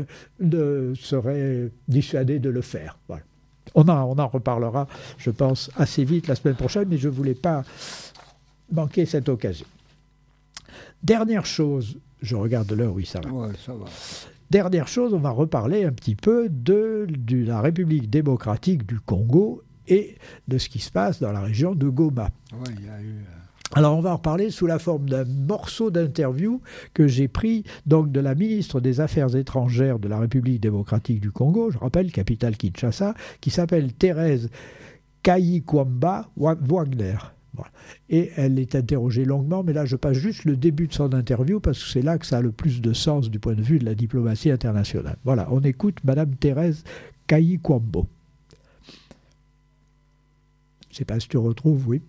seraient dissuadés de le faire. Voilà. On en reparlera, je pense, assez vite la semaine prochaine, mais je ne voulais pas manquer cette occasion. Dernière chose, je regarde l'heure, oui, ça va. Ouais, ça va. Dernière chose, on va reparler un petit peu de la République démocratique du Congo et de ce qui se passe dans la région de Goma. Ouais, il y a eu... Alors on va en reparler sous la forme d'un morceau d'interview que j'ai pris donc de la ministre des Affaires étrangères de la République démocratique du Congo, je rappelle, capitale Kinshasa, qui s'appelle Thérèse Kayikwamba Wagner. Voilà. Et elle est interrogée longuement, mais là je passe juste le début de son interview parce que c'est là que ça a le plus de sens du point de vue de la diplomatie internationale. Voilà, on écoute Madame Thérèse Kayikwamba. Je ne sais pas si tu retrouves, oui.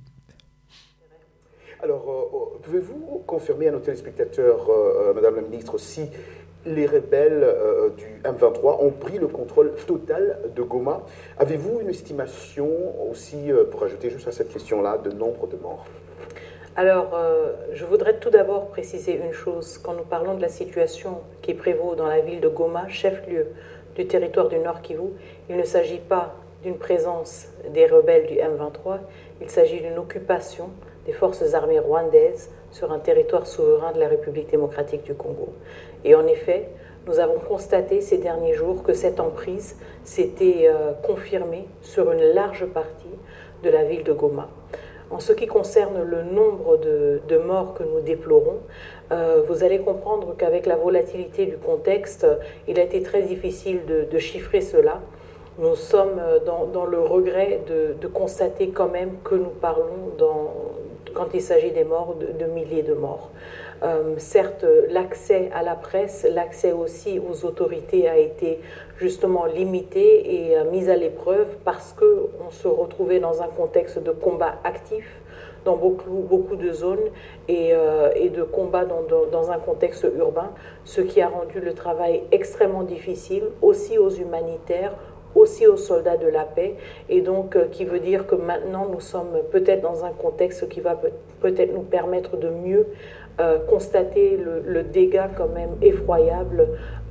Alors, pouvez-vous confirmer à nos téléspectateurs, Madame la Ministre, si les rebelles du M23 ont pris le contrôle total de Goma? Avez-vous une estimation aussi, pour ajouter juste à cette question-là, de nombre de morts? Alors, je voudrais tout d'abord préciser une chose. Quand nous parlons de la situation qui prévaut dans la ville de Goma, chef-lieu du territoire du Nord Kivu, il ne s'agit pas d'une présence des rebelles du M23, il s'agit d'une occupation des forces armées rwandaises sur un territoire souverain de la République démocratique du Congo. Et en effet, nous avons constaté ces derniers jours que cette emprise s'était confirmée sur une large partie de la ville de Goma. En ce qui concerne le nombre de morts que nous déplorons, vous allez comprendre qu'avec la volatilité du contexte, il a été très difficile de chiffrer cela. Nous sommes dans le regret de constater quand même que nous parlons, quand il s'agit des morts, de milliers de morts. Certes, l'accès à la presse, l'accès aussi aux autorités a été justement limité et mis à l'épreuve parce qu'on se retrouvait dans un contexte de combat actif dans beaucoup de zones et de combat dans un contexte urbain, ce qui a rendu le travail extrêmement difficile, aussi aux humanitaires, aussi aux soldats de la paix, et donc qui veut dire que maintenant nous sommes peut-être dans un contexte qui va peut-être nous permettre de mieux constater le dégât quand même effroyable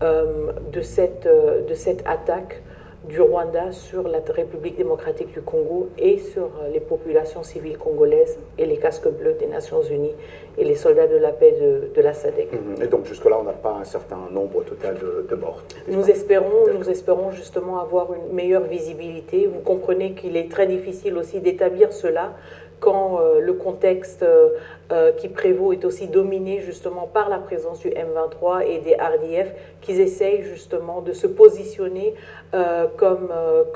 de cette attaque du Rwanda sur la République démocratique du Congo et sur les populations civiles congolaises et les casques bleus des Nations Unies et les soldats de la paix de la SADC. Et donc jusque-là, on n'a pas un certain nombre total de morts. Nous espérons justement avoir une meilleure visibilité. Vous comprenez qu'il est très difficile aussi d'établir cela quand le contexte qui prévaut est aussi dominé justement par la présence du M23 et des RDF qui essayent justement de se positionner comme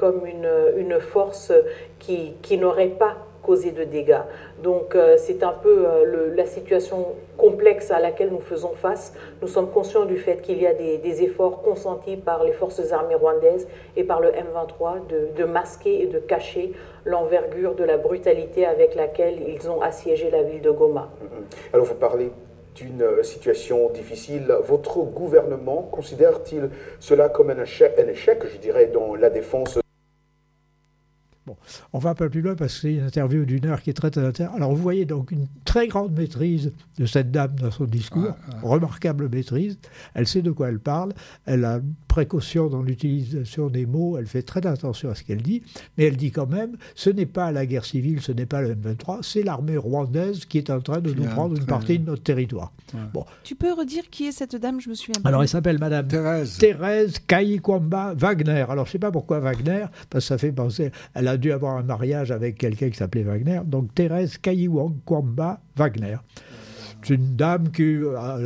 une force qui n'aurait pas causé de dégâts. Donc c'est un peu la situation complexe à laquelle nous faisons face. Nous sommes conscients du fait qu'il y a des efforts consentis par les forces armées rwandaises et par le M23 de masquer et de cacher l'envergure de la brutalité avec laquelle ils ont assiégé la ville de Goma. Alors vous parlez d'une situation difficile. Votre gouvernement considère-t-il cela comme un échec, je dirais, dans la défense? Bon, on va un peu plus loin parce que c'est une interview d'une heure qui est très intéressante. Alors vous voyez donc une très grande maîtrise de cette dame dans son discours, remarquable maîtrise. Elle sait de quoi elle parle, elle a précaution dans l'utilisation des mots, elle fait très attention à ce qu'elle dit, mais elle dit quand même, ce n'est pas la guerre civile, ce n'est pas le M23, c'est l'armée rwandaise qui est en train de nous prendre une partie de notre territoire. Ouais. Bon. Tu peux redire qui est cette dame, je me souviens pas. Alors elle s'appelle Madame Thérèse Kayikwamba Wagner. Alors je ne sais pas pourquoi Wagner, parce que ça fait penser, elle a dû avoir un mariage avec quelqu'un qui s'appelait Wagner, donc Thérèse Kayikwamba Wagner. C'est une dame qui a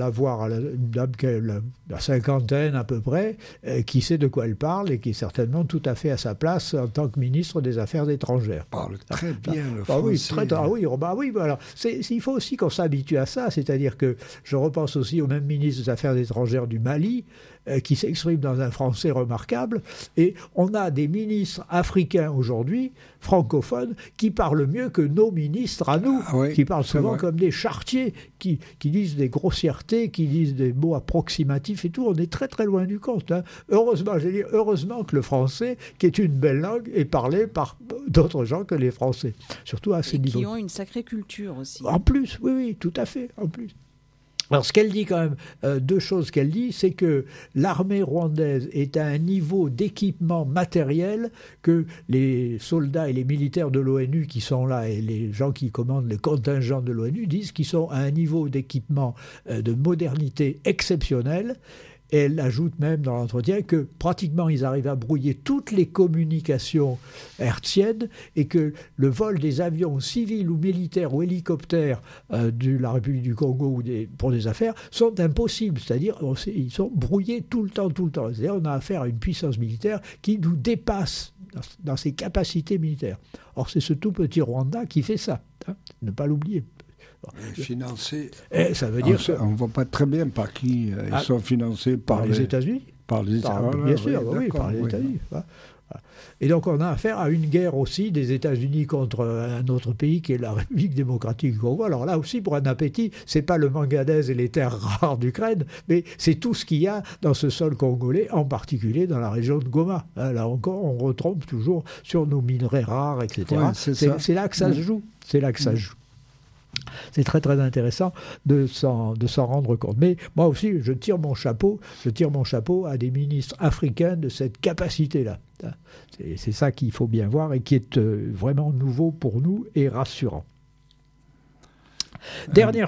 la cinquantaine à peu près, qui sait de quoi elle parle et qui est certainement tout à fait à sa place en tant que ministre des Affaires étrangères. Parle très bien le français. Voilà. Il faut aussi qu'on s'habitue à ça, c'est-à-dire que je repense aussi au même ministre des Affaires étrangères du Mali, qui s'exprime dans un français remarquable, et on a des ministres africains aujourd'hui, francophones, qui parlent mieux que nos ministres à nous, qui parlent souvent comme des charretiers, qui disent des grossièretés, qui disent des mots approximatifs et tout. On est très très loin du compte. Hein. Heureusement que le français, qui est une belle langue, est parlé par d'autres gens que les Français, surtout à ce niveau. Qui ont une sacrée culture aussi. En plus, oui, tout à fait, en plus. Alors ce qu'elle dit quand même, deux choses qu'elle dit, c'est que l'armée rwandaise est à un niveau d'équipement matériel que les soldats et les militaires de l'ONU qui sont là et les gens qui commandent les contingents de l'ONU disent qu'ils sont à un niveau d'équipement de modernité exceptionnel. Et elle ajoute même dans l'entretien que pratiquement ils arrivent à brouiller toutes les communications hertziennes et que le vol des avions civils ou militaires ou hélicoptères de la République du Congo ou pour des affaires sont impossibles. C'est-à-dire ils sont brouillés tout le temps. C'est-à-dire on a affaire à une puissance militaire qui nous dépasse dans ses capacités militaires. Or c'est ce tout petit Rwanda qui fait ça. Hein, ne pas l'oublier. Financés. Ça veut dire on ne voit pas très bien par qui ils sont financés par les États-Unis. Par les États-Unis. Bien sûr, par les États-Unis. Voilà. Et donc on a affaire à une guerre aussi des États-Unis contre un autre pays qui est la République démocratique du Congo. Alors là aussi, pour un appétit, c'est pas le manganèse et les terres rares d'Ukraine, mais c'est tout ce qu'il y a dans ce sol congolais, en particulier dans la région de Goma. Là encore, on retombe toujours sur nos minerais rares, etc. Ouais, c'est là que ça se joue. C'est là que ça se joue. C'est très très intéressant de s'en rendre compte. Mais moi aussi, je tire mon chapeau à des ministres africains de cette capacité-là. C'est ça qu'il faut bien voir et qui est vraiment nouveau pour nous et rassurant. Dernière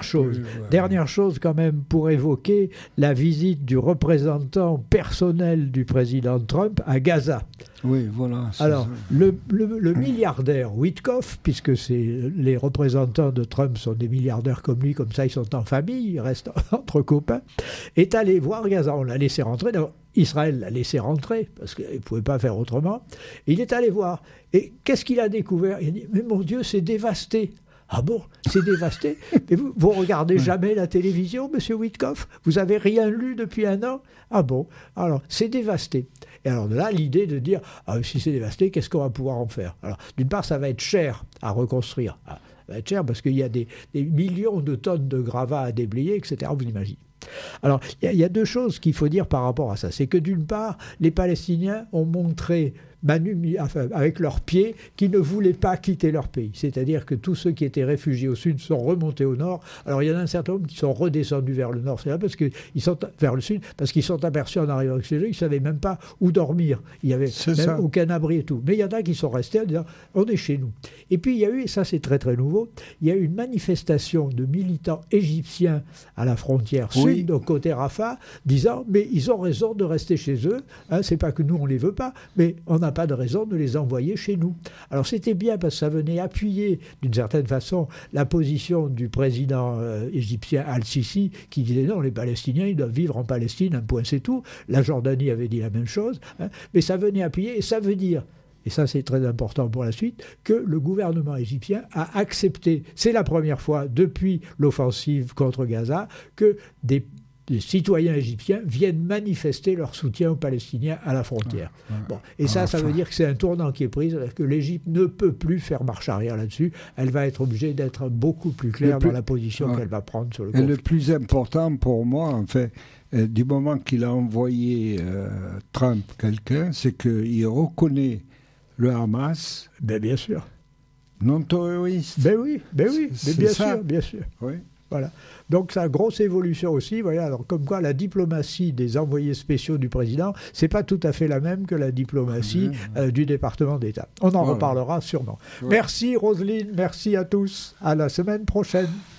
chose quand même pour évoquer la visite du représentant personnel du président Trump à Gaza. Oui, voilà. Alors, le milliardaire Witkoff, puisque les représentants de Trump sont des milliardaires comme lui, comme ça ils sont en famille, ils restent entre copains, est allé voir Gaza. On l'a laissé rentrer. Israël l'a laissé rentrer, parce qu'il ne pouvait pas faire autrement. Et il est allé voir. Et qu'est-ce qu'il a découvert? Il a dit, mais mon Dieu, c'est dévasté. Ah bon, c'est dévasté? Et vous regardez jamais la télévision, monsieur Witkoff? Vous avez rien lu depuis un an? Ah bon? Alors, c'est dévasté. Et alors de là, l'idée de dire, si c'est dévasté, qu'est-ce qu'on va pouvoir en faire? Alors, d'une part, ça va être cher à reconstruire. Ça va être cher parce qu'il y a des millions de tonnes de gravats à déblayer, etc. Vous imaginez. Alors, il y a deux choses qu'il faut dire par rapport à ça. C'est que d'une part, les Palestiniens ont montré avec leurs pieds qu'ils ne voulaient pas quitter leur pays. C'est-à-dire que tous ceux qui étaient réfugiés au sud sont remontés au nord. Alors, il y en a un certain nombre qui sont redescendus vers le nord. C'est là parce qu'ils sont vers le sud, parce qu'ils sont aperçus en arrivant chez eux, ils ne savaient même pas où dormir. Il n'y avait même aucun abri et tout. Mais il y en a qui sont restés en disant, on est chez nous. Et puis, il y a eu, et ça c'est très très nouveau, il y a eu une manifestation de militants égyptiens à la frontière sud, donc côté Rafah, disant, mais ils ont raison de rester chez eux. C'est pas que nous, on ne les veut pas, mais on n'a pas de raison de les envoyer chez nous. Alors c'était bien parce que ça venait appuyer d'une certaine façon la position du président égyptien Al-Sisi qui disait non, les Palestiniens ils doivent vivre en Palestine, un point c'est tout. La Jordanie avait dit la même chose, mais ça venait appuyer et ça veut dire, et ça c'est très important pour la suite, que le gouvernement égyptien a accepté, c'est la première fois depuis l'offensive contre Gaza, que des citoyens égyptiens viennent manifester leur soutien aux Palestiniens à la frontière. Bon. Et ça veut dire que c'est un tournant qui est pris, c'est-à-dire que l'Égypte ne peut plus faire marche arrière là-dessus. Elle va être obligée d'être beaucoup plus claire dans la position qu'elle va prendre sur le conflit. Et le plus important pour moi, en fait, du moment qu'il a envoyé Trump quelqu'un, c'est qu'il reconnaît le Hamas. Ben bien sûr. Non terroriste. Ben oui, mais bien sûr. Oui. Voilà. Donc, c'est une grosse évolution aussi. Voilà. Alors, comme quoi, la diplomatie des envoyés spéciaux du président, c'est pas tout à fait la même que la diplomatie du département d'État. On en reparlera sûrement. Merci Roselyne, merci à tous. À la semaine prochaine.